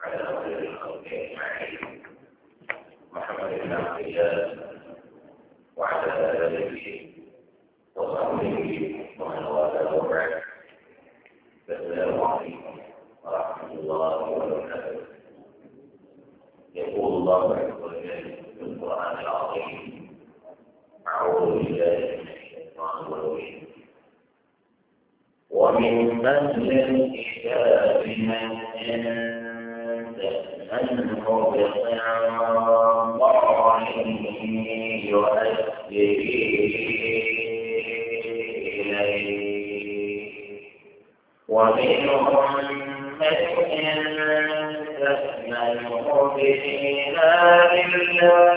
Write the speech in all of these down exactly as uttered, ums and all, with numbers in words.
وعلى خير الخلق أجمعين محمد بن عبد الله وعلى آله وصحبه ومن والاه وبعد السلام عليكم ورحمة الله وبركاته. يقول الله عز وجل في القرآن العظيم: أعوذ بالله من الشيطان الرجيم. ومن أهل الكتاب من إن تأمنه بقنطار يؤديه إليه ومنهم من إن تأمنه بدينار لا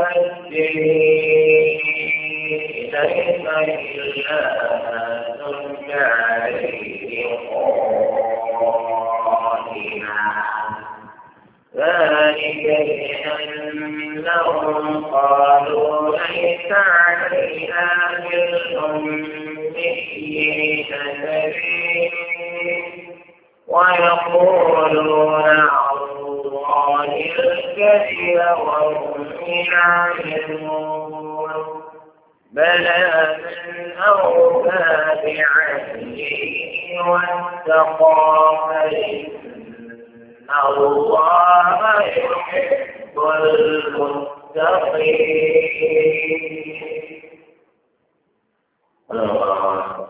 يؤديه إليك إلا دمت عليه قائما ذلك بأنهم قالوا ليس علينا في الأميين سبيل ويقولون على الله الكذب وهم يعلمون بلى من أوفى بعهده واتقى فإن الله يحب المتقين. الله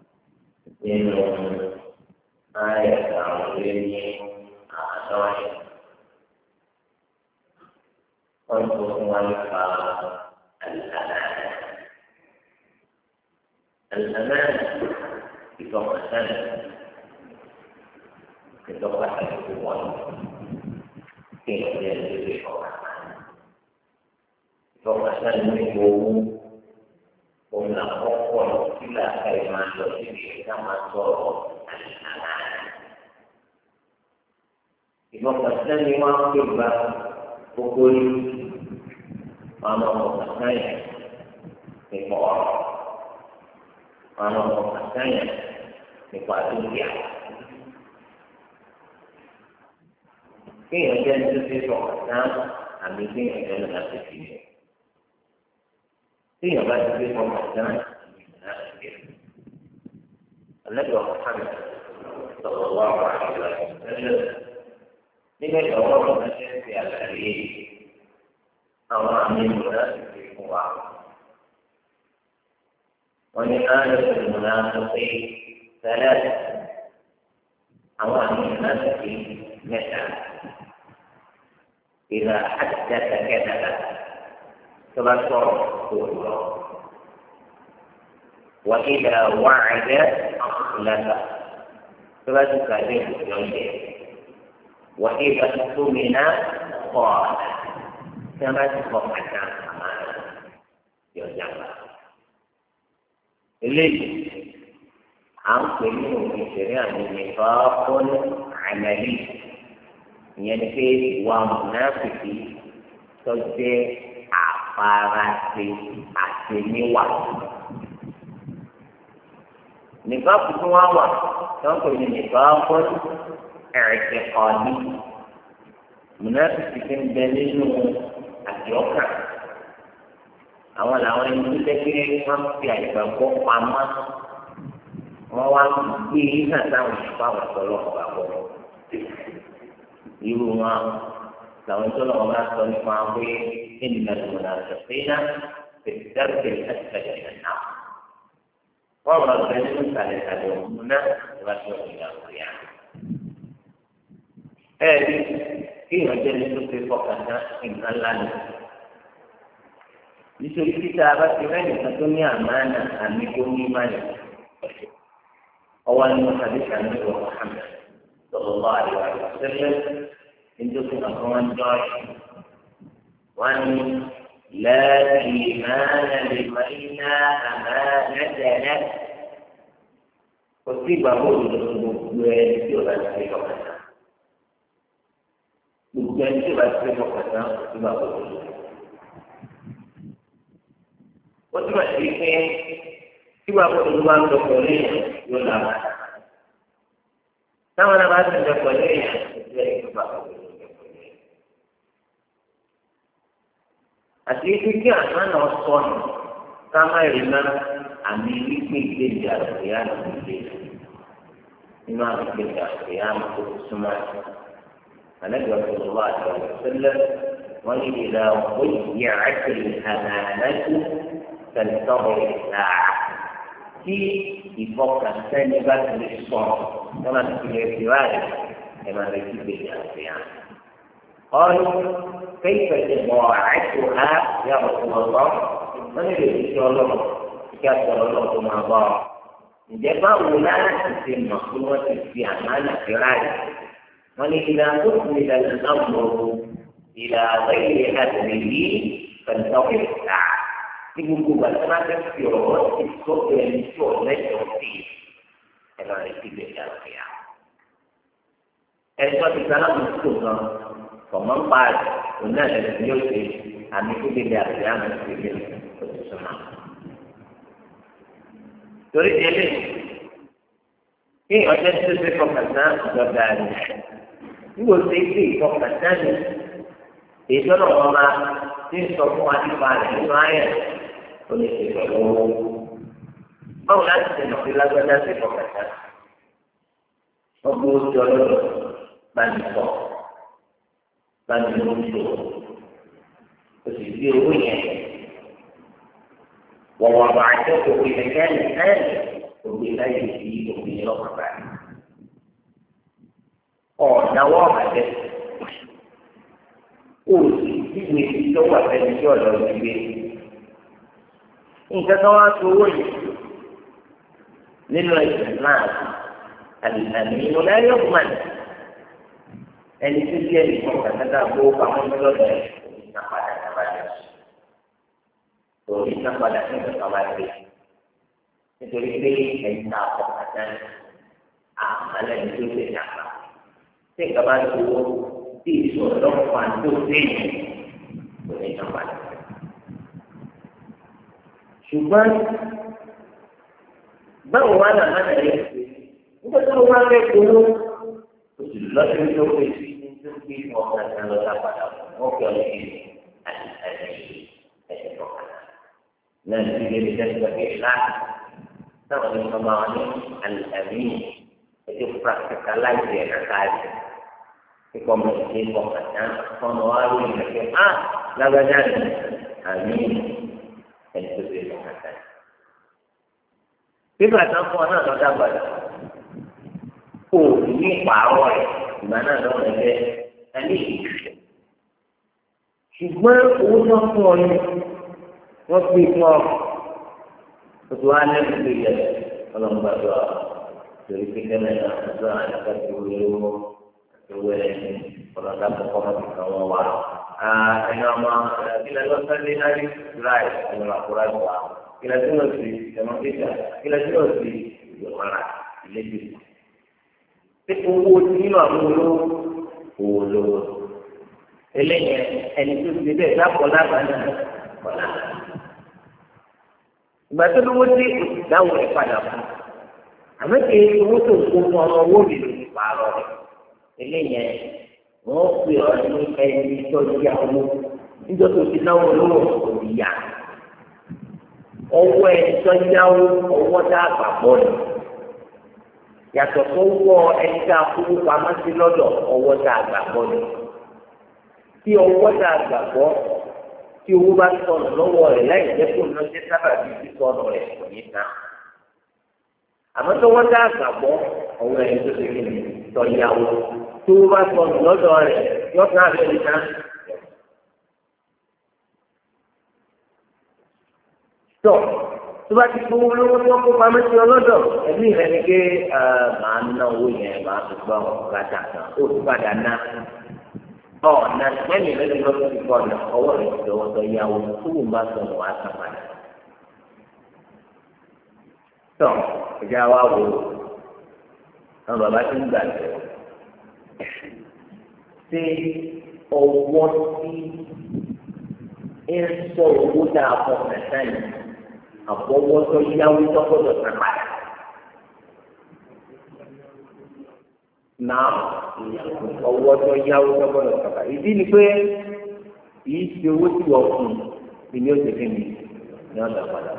إنه آية عظيمة عظيمة وانظروا الأمانة. الأمانة بفوق السنة بفوق الحكومة كيف يجب بفوق بفوق السنة يقول ومن أقوى إلى كلمات وسيلة كما صار الأمانة بفوق السنة يقول بقول أنا مستحيل بفوق àwọn ọmọ àtàyàn nípa dúkìá kéèyàn jẹ́ ní tó ṣe sọ ọ̀tán àmì kéèyàn jẹ́ ní láti fi ṣe kéèyàn bá ti fi sọ ọ̀tán àmì láti fi ṣe alẹ́ ọ̀pọ̀ hàmì sọ̀rọ̀ wá wà àgbà ẹ̀ṣẹ̀ nígbà ìgbàwọ́ ọ̀rọ̀ ṣe ń fi àlàyé àwọn àmì ìlú láti fi fún wa. ومن آية المنافقين ثلاثة أوامر المنافقين مثلا إذا حدث كذب تبصر الله وإذا وعد أخلف تبصر كذب يومه وإذا اؤتمن خان كما تخفت أمانة يوم eléyìí à ń pè ní òfin ìṣẹ̀lẹ̀ àmì nípa ọ́nù àmàlì ìyẹn ni pé ìwà mùnáfìkì tó jẹ́ àfarasí àtẹníwà. nípa tuntun wá wà tó ń pè ní nípa ọ́nù ẹ̀rẹ̀kẹ̀kọ̀ọ́lì mùnáfìkì ti ń bẹ nínú àjọkà. àwọn làwọn ẹni tó tẹ́kẹ́ wọ́n fi àìgbàgbọ́ pamọ́ wọ́n wá gbé iná táwọn ìfọ̀ àwọn ọ̀pọ̀lọpọ̀ àbọ̀ irú wọn làwọn tó lọ́wọ́ bá sọ nípa pé ènìyàn tó náà ṣẹ̀fẹ́yà fẹ̀sítẹ́rì ẹ̀sẹ̀ náà wọ́n rọ̀ bẹ́ẹ̀ nínú ìsàlẹ̀sàlẹ̀ òun náà ìwà tó ìyá òkúya. ẹ̀ẹ́dì kí ìrọ̀jẹ́ ní tó fi fọkàn ná nǹkan lánàá. nítorí títa bá ti rẹ́ẹ̀nì kan tó ní àmánà àmì tó ní ìmánì ọwọ́ ni wọ́n tàbí sàmì ìwọ̀n Muhammad sallallahu alaihi wa sallam nítorí àwọn wọn jọ wọn ní láti ìmánà lè mọ́lá àmánà tẹ̀lé kò sí ìgbàgbọ́ òdodo gbogbo ẹni tí o bá ti fi ọkàn tán gbogbo ẹni tí o bá ti fi ọkàn tán kò sí ìgbàgbọ́ òdodo. ó túbọ̀ sí pé tí wàá kó ìlú bá ń lọ pẹ̀lú èèyàn yóò lára táwọn náà bá ti ń lọ pẹ̀lú èèyàn ìdílé ìjọba àti kíkí àná náà sọnù kámẹ́rì náà àmì wípé ìgbéjì àgbéyà ló ń gbé nínú àmì ìgbéjì àgbéyà ló tó súnmọ́ àlejò àtúntò àti àlùsílẹ̀ wọ́n ní ìlà òyìnbí àti àmàlẹ́kù tẹ̀lifọ̀rọ̀ ìlà tí ìfọkànsẹ́ni bá ti lè sọ wọ́n máa ti lè fi ráàyè ẹ̀ máa lè fi ìgbéjì àgbéyà. قالوا كيف إضاعتها يا رسول الله؟ من يريد الله كسر الله مع بعض جبار لا تتم مخلوقة في أعمال الفراش وإذا أكمل الأمر إلى غير أهله فانتقل الساعة يقول بس ما تكفيرون الصوت والنشوء ليس فيه كما يكتب الأخيار الصوت كلام السلطة فمن قال هناك يوسف أن يكون بأحيان في السماء تريد إليه إيه أجل تسرق فكتان جبالي يقول سيدي فكتان يقول الله تنصف وعدفع الحماية ونسيب الله أو لا تسنق إلا بدأت فكتان وقول جلال بني صوت báyìí ló ń lò ó sì fi owó yẹn wọ̀wọ̀ àbàjẹ́ òkè kẹ́kẹ́ ẹ̀ òkè láyé sí òkè lọ́kàn báyìí. ọ̀dàwọ̀ àbàjẹ́ ó sì dídùn èyí tó wà fẹ́ni tí ọ̀dọ́ ti gbé. nǹkan kan wá sí owó yìí nínú ẹ̀sìn náà àlùfáàní ìlú láyé ọ̀gbọ́n ẹni tó jẹ́ ìfọ̀n kàtàkà kó pamọ́ lọ́dọ̀ ẹ̀ òní ná padà nàbàdà òní ná padà ní ìgbà kan bá dé nítorí pé ẹ̀yin náà fọ̀ kàtà àmàlẹ́ ní tó ṣe nàbà tí ìgbà bá tó tí ìṣòro lọ́pàá tó déyìn òní ná padà. ṣùgbọ́n báwo wá nà má nà yẹ nígbà tó wá fẹ́ kúrú oṣù lọ́sẹ̀ tó fèsì. Jadi orang yang lepas pada mobil ini ada ada ada nanti dia bisa sebagai ilah sama dengan memahami al-amin itu praktikalan dia nakal komunikasi komunikasi komunikasi yang ah lagajan amin itu dia nakal. Bila tanpa anak ada pada oh ini power mana dong ada ini cuma uang pun waktu itu ketuaan yang dia kalau berdoa dari pikiran yang doa akan dulu dulu kalau dapat komen kalau wah ah nama kita luar di hari Israel adalah Quran wah kita terus di sama kita kita terus di mana lebih owó nínú àwọn olówó olówó eléyẹ ẹni tó ti bẹ́ẹ̀ lápò lábàánà kọlá ìgbà tó lówó dé ìdáwó rẹ̀ padà fún àmọ́ kí owó tó ń kó fún ọmọ owó mi ló ti pààrọ̀ rẹ̀ eléyẹ wọ́n pè ọ́ ní ẹni tó yá owó níjọ́ tó ti náwó olówó kò ní yá owó ẹni tó yáwó owó tá a gbà bọ́ ni. Yàtọ̀ tó wọ ẹni tá a kú pamọ́ sí lọ́dọ̀ ọwọ́ tá a gbàgbọ́ ni. Tí ọwọ́ tá a gbàgbọ́ tí owó bá sọnù lọ́wọ́ rẹ̀ láì jẹ́ kó lọ sí sábà bí ti sọnù rẹ̀ kò ní ná. Àmọ́ tó wọ́n tá a gbàgbọ́ ọwọ́ ẹni tó ti rí ni tọ̀yàwó tí owó bá sọnù lọ́dọ̀ rẹ̀ yọ ká rẹ̀ ní ná. Tọ́ tó bá ti gbowó lówó tó kó pamọ́ sí ọlọ́dọ̀ ẹ̀mí rẹ̀ ni pé màá ná owó yẹn màá fi gbọ́ gàdá kan ó ti padà ná ọ̀nà ẹ̀mí rẹ̀ ni lọ́dọ̀ ti kọ́ ọ̀nà ọwọ́ rẹ̀ ti lọ́wọ́ tó yáwó tó wù bá sọ̀rọ̀ wá sàn padà. tọ́ ìjà wa wò àwọn bàbá tí ń gbà tẹ̀ ṣé ọwọ́ tí ń sọ owó dáa fọ́ mẹ́ta yìí àbọ̀wọ́tọ́ yáwó tọ́kọ̀tọ̀ sàn padà. Náà ọwọ́tọ́ yáwó tọ́kọ̀tọ̀ sàn padà. Ìdí ni pé kìí ṣe owó tí wọ́n fún un ìní oṣù kìíní ni ọ̀dà padà.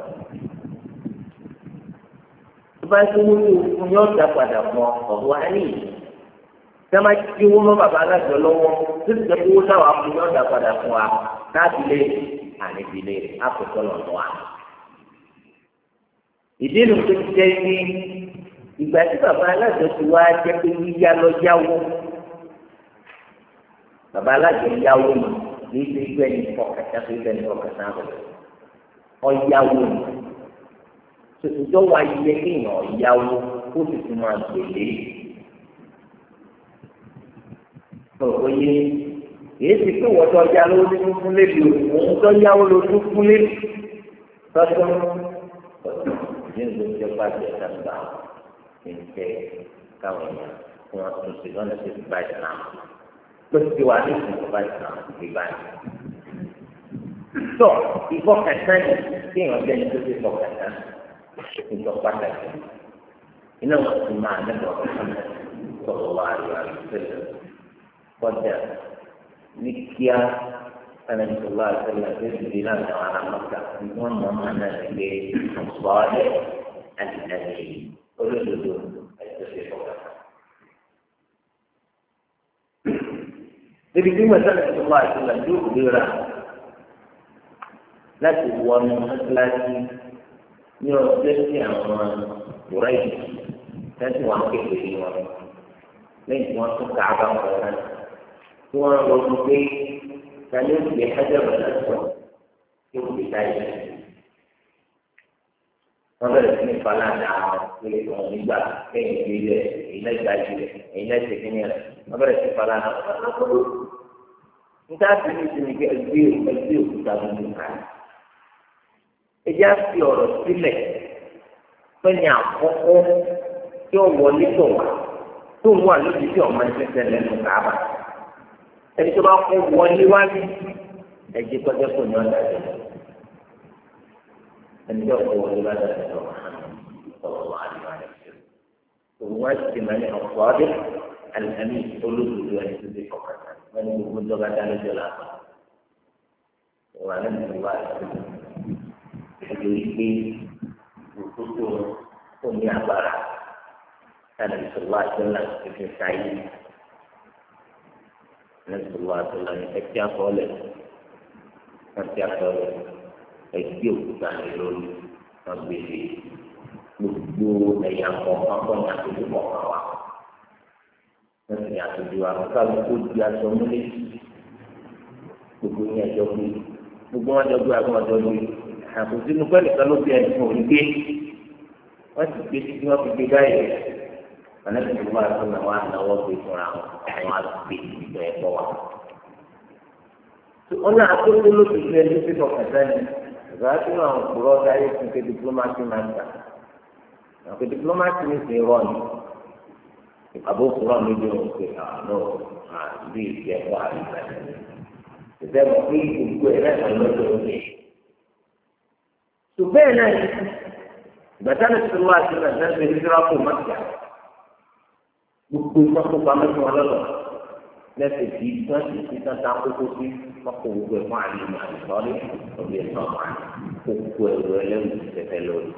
tó bá tó wúlò fún ní ọ̀dà padà fún ọ̀wọ́ ayé sẹ́mà tí wọ́n mọ́ bàbá aláṣọ lọ́wọ́ tó ti sẹ́kọ̀ owó táwọn akùn ní ọ̀dà padà fún wa káàbílé àníbílé àkókò lọ́wọ́ wa. ìdí nu tó ti jẹ́ pé ìgbà tí bàbá aláṣọ ti wá jẹ́ pé yíyá lọ yáwó bàbá aláṣọ yáwó ni ní ìgbẹ́ ìgbẹ́ ní fọkàtà tó ìgbẹ́ ní fọkàtà rẹ̀ ọ̀yáwó ni tòtòjọ́ wa yẹ kéèyàn ọ̀yáwó kó sì tún máa gbèlé ọ̀pọ̀ yé èyí ti pé wọ́n tó ọjà lówó nínú fún lébi òun tó yáwó lójú fún lébi tọ́jú ọ̀dọ́ ìdí nìyẹn tó bá jẹ́ sábà ní jẹ́ káwọn èèyàn fún wọn tó ṣe lọ́nà tó ti bá ìsìlám tó ti wà ní ìsìn tó bá ìsìlám ti báyìí. tó ìfọkàntán yìí kéèyàn jẹ́ ní tó ti fọkàntán ìjọ pàtàkì iná wọn ti máa nẹ́bọ̀ ọ̀sán sọ̀rọ̀ wá àríwá ìṣẹ̀lẹ̀ kọjá ní kíá ẹnìtọ́lá ìṣẹ̀lẹ̀ tó ti di náà ní àwọn arámọ́ta wọ́n mọ̀ ọ́n náà lè ọ̀sọ́ọ́lẹ̀ àti ẹ̀yìn olódodo ẹ̀jẹ̀ ṣe fọkàntán. Débi tí wọ́n sọ̀rọ̀ ìṣẹ̀lẹ̀ ìṣẹ̀lẹ̀ yóò gbéra láti wọnú mọ́tíláṣí ní ọjọ́ tí àwọn ìwúrẹ́ yìí tẹ́sí wọn kékeré wọn lẹ́yìn tí wọ́n tún ká bá wọn náà tí wọ́n lọ sí pé tani ó gbé ẹjọ́ rẹ̀ lọ́sọ̀ tí ó gbé táyé wọ́n bẹ̀rẹ̀ sí ní falanda àwọn pé wọn nígbà lẹ́yìn tí ilẹ̀ èyí náà gba jù rẹ̀ èyí náà ṣe kíní rẹ̀ wọ́n bẹ̀rẹ̀ sí falanda níta sí ní sinmi kí ẹgbẹ́ ẹgbẹ́ òkúta gbogbo kan ẹjẹ́ á fi ọ̀rọ̀ sílẹ̀ pẹ́ni àkọ́kọ́ tí ó wọlé tọ̀ wá tó ń wà lójú tí ọmọ ẹgbẹ́ tẹ̀lé nù káàbà ẹni tó bá kọ́ wọlé wá ní ẹjẹ́ kọjá kò ní ọ̀dà rẹ̀ ẹni tó kọ́ wọlé wá dàgbà lọ́wọ́ sọ̀rọ̀ wá ní wàhálà ìṣẹ́ òun wá sí ma ní ọ̀pọ̀ ọdún àlùfáàmì olódodo ẹni tó ti kọ̀ọ̀kan wọn ní gbogbo ìjọba dá lójó làbọ̀ ìwà lẹ́nu ìwà ìṣẹ́ nítorí pé gbogbo tó ó ní agbára láti ìṣòwò àtúnlá fífi sáyé ní ìṣòwò àtúnlá ní ẹtí àkọọ́lẹ̀ ẹtí àkọọ́lẹ̀ ẹtí òkúta ní lórí wọn gbèsè gbogbo ẹ̀yà kọ̀ọ̀kan kọ́ ní àtúntò kọ̀ọ̀kan wa wọn sì ní àtúntò wa kó kálukú di aṣọ múlẹ̀ gbogbo ní ẹjọ́ gbé gbogbo wọn jọ gbé àwọn ọjọ́ gbé àkùsínú pẹ́ẹ́lí kan ló fi ẹ̀sìn òní gbé wọ́n ti gbé títí wọ́n fi gbé báyìí ànábì tó wà tó náà wà náwó gbé fúnra wọn àwọn àgbè ìgbà ẹ̀kọ́ wa. wọ́n náà tó tó ló ti fi ẹni tó fi ọkàn sẹ́ni ìgbà tó náà ń kúrọ́ dáyé fún ké diplomacy máa ń tà àpè diplomacy ní ti rọ ni àbó kúrọ́ níbi òun pé àná àbí ìgbẹ́kọ̀ àbíkà ìgbẹ́kọ̀ pé gbogbo ẹ̀ náà lọ́dọ̀ òkè. ṣùgbọ́n náà ìgbàdá ní sọ́wọ́ àti ìgbàdá ní ìdíra kò má jà gbogbo ìtọ́kọ̀ pamọ́ fún wọn lọ́dọ̀ lẹ́sẹ̀ tí wọ́n sì ti tán tán kókó sí ọkọ̀ gbogbo ẹ̀fọn àlejò àlùsọ́rí ọ̀bí ẹ̀fọn àmà kókó ẹ̀rọ ẹlẹ́wù tẹ̀tẹ̀ lórí.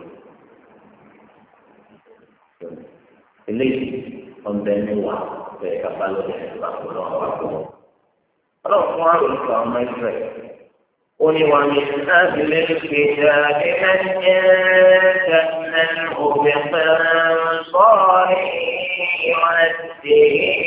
eléyìí ọ̀bẹ ní wà bẹ́ẹ̀ kápá lórí ẹ̀fọn àpò náà wà pọ̀. ọlọ́run fún wa lórí kan ọmọ ìfẹ́ قل ومن أهل الكتاب من يتأمنه بقنطار يؤديه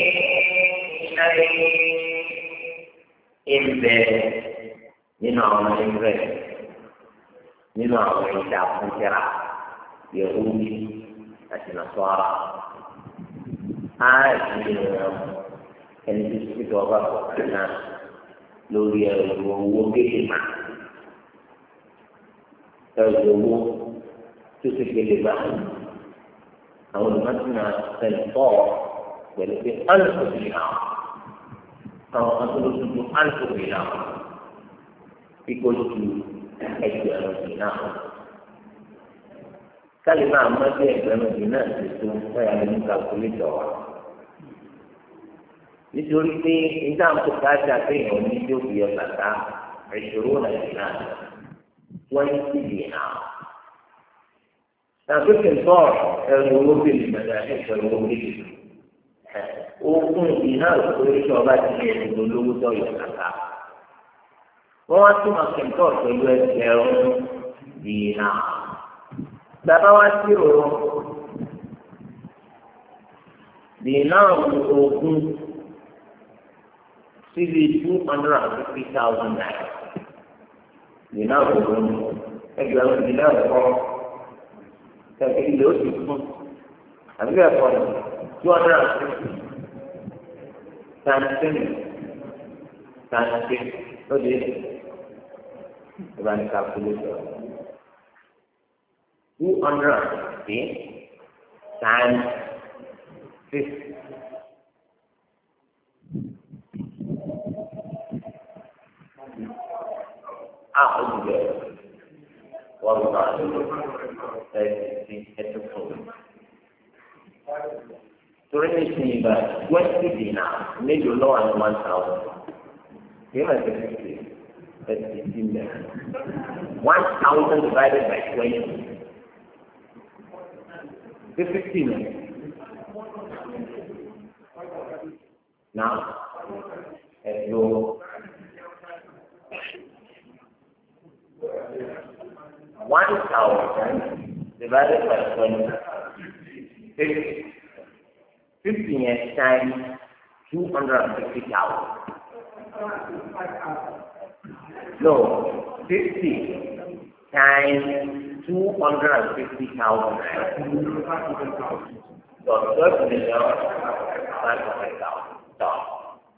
إليه إبه nínú àwọn ẹgbẹ́ nínú àwọn ìdá fúnjẹrà yehudi àti nasara á ní ẹni tó ti fi ọba kọkàn náà lórí ẹrù owó kéde mà ẹrù owó tó ti kéde bá àwọn olùmọ̀tìmọ̀ tẹ̀lifọ̀ pẹ̀lú pé alùpùpù náà àwọn atolóṣùpù alùpùpù náà kíkó ju ẹgbẹ̀rún sí náà kálíbà àmọ́tí ẹgbẹ̀rún sí náà ti tó fẹ́ẹ́ alẹ́ kàkúlẹ́tọ̀ wa. nítorí pé nígbà tó káàdì àtẹ̀yìn òní tó fi ọ̀ bàtà ìṣòro nàìjíríà twenty dinar. Tàbí kìntọ́ọ̀ ẹ̀rù owó bèèrè ìgbàlá ẹ̀rù owó bèèrè. Ogún dinar lórí tí ọba ti lè dùn lówó tọ̀yọ̀ kàkà. Wọ́n wá túmọ̀ kìntọ́ọ̀ pẹ̀lú ẹgbẹ̀rún dinar. Bàbá wa sí òru. Dinar ogún síbi two hundred and fifty thousand naira. Dinar ogún ẹgbẹ̀rún dinar kọ́. Kẹ̀kẹ́ ilé ó ti fún. Àbí ẹ̀kọ́ ni two hundred and fifty. Tansin. Tansin. Ó di ìbáni calculator. Two hundred and fifty times fifty. Ah, ó ti bẹ̀rẹ̀. Wọ́n lọ máa lò ẹ̀sìn ẹ̀sìn fún mi. Torí ní ìsìn ìgbà twenty dinar mélòó lọ́wọ́ ní one thousand. Kí ló ń ṣe fifty? Ẹ̀sìn ti mẹ́. One thousand divided by twenty. Fifty ni. Now, ẹ̀dùn. One thousand divided by twenty. Fifty. Fifty times two hundred and fifty thousand. No, fifty times two hundred and fifty thousand. So twelve million five hundred thousand dollars.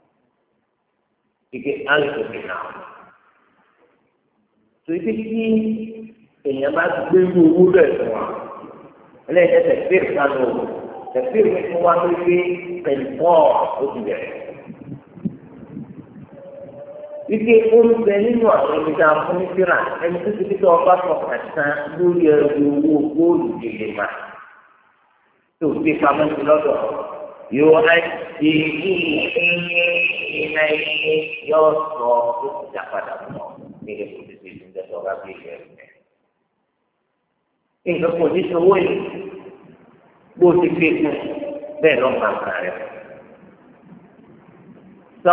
You get allocated now. So if you èèyàn bá ti gbé irú owó rẹ̀ fún wa ẹlẹ́yìn tẹ̀síìr kánú tẹ̀síìr mi fún wa ló gbé pẹ̀lúpọ̀ oṣù rẹ̀. Ike oúnjẹ nínú àwọn ẹni tá a fún ní síra ẹni tó ti fi tọ́ ọba sọ̀kàn tán lórí ẹrù owó góòlù gèlè mà tó gbé pamọ́ sí lọ́dọ̀ yóò á di iná iye yóò sọ ó ti dá padà mọ́ nílé kò tètè ní ìjọba ọba bí ilé ẹ̀rù rẹ̀. Nǹkan kò ní sanwó yìí bó ti fi kún bẹ́ẹ̀ lọ́ máa kà rẹ̀. Sọ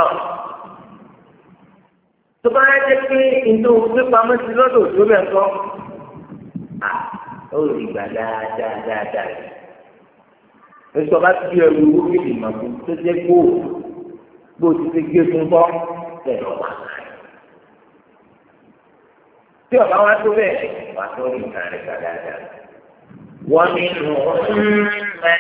tó bá yẹ pé ìlú pípamọ́ sí lọ́dọ̀ tó bẹ̀ kọ́ à ó rí gbà dáadáa dáadáa. Èso bá ti ẹrù owó kéde màkú tó jẹ́ kó bó ti fi gbé fún bọ́ bẹ́ẹ̀ lọ́ máa kà rẹ̀. Tí ọba wa tó bẹ́ẹ̀ wà tó rí nǹkan rẹ̀ gbà dáadáa. ومنهم من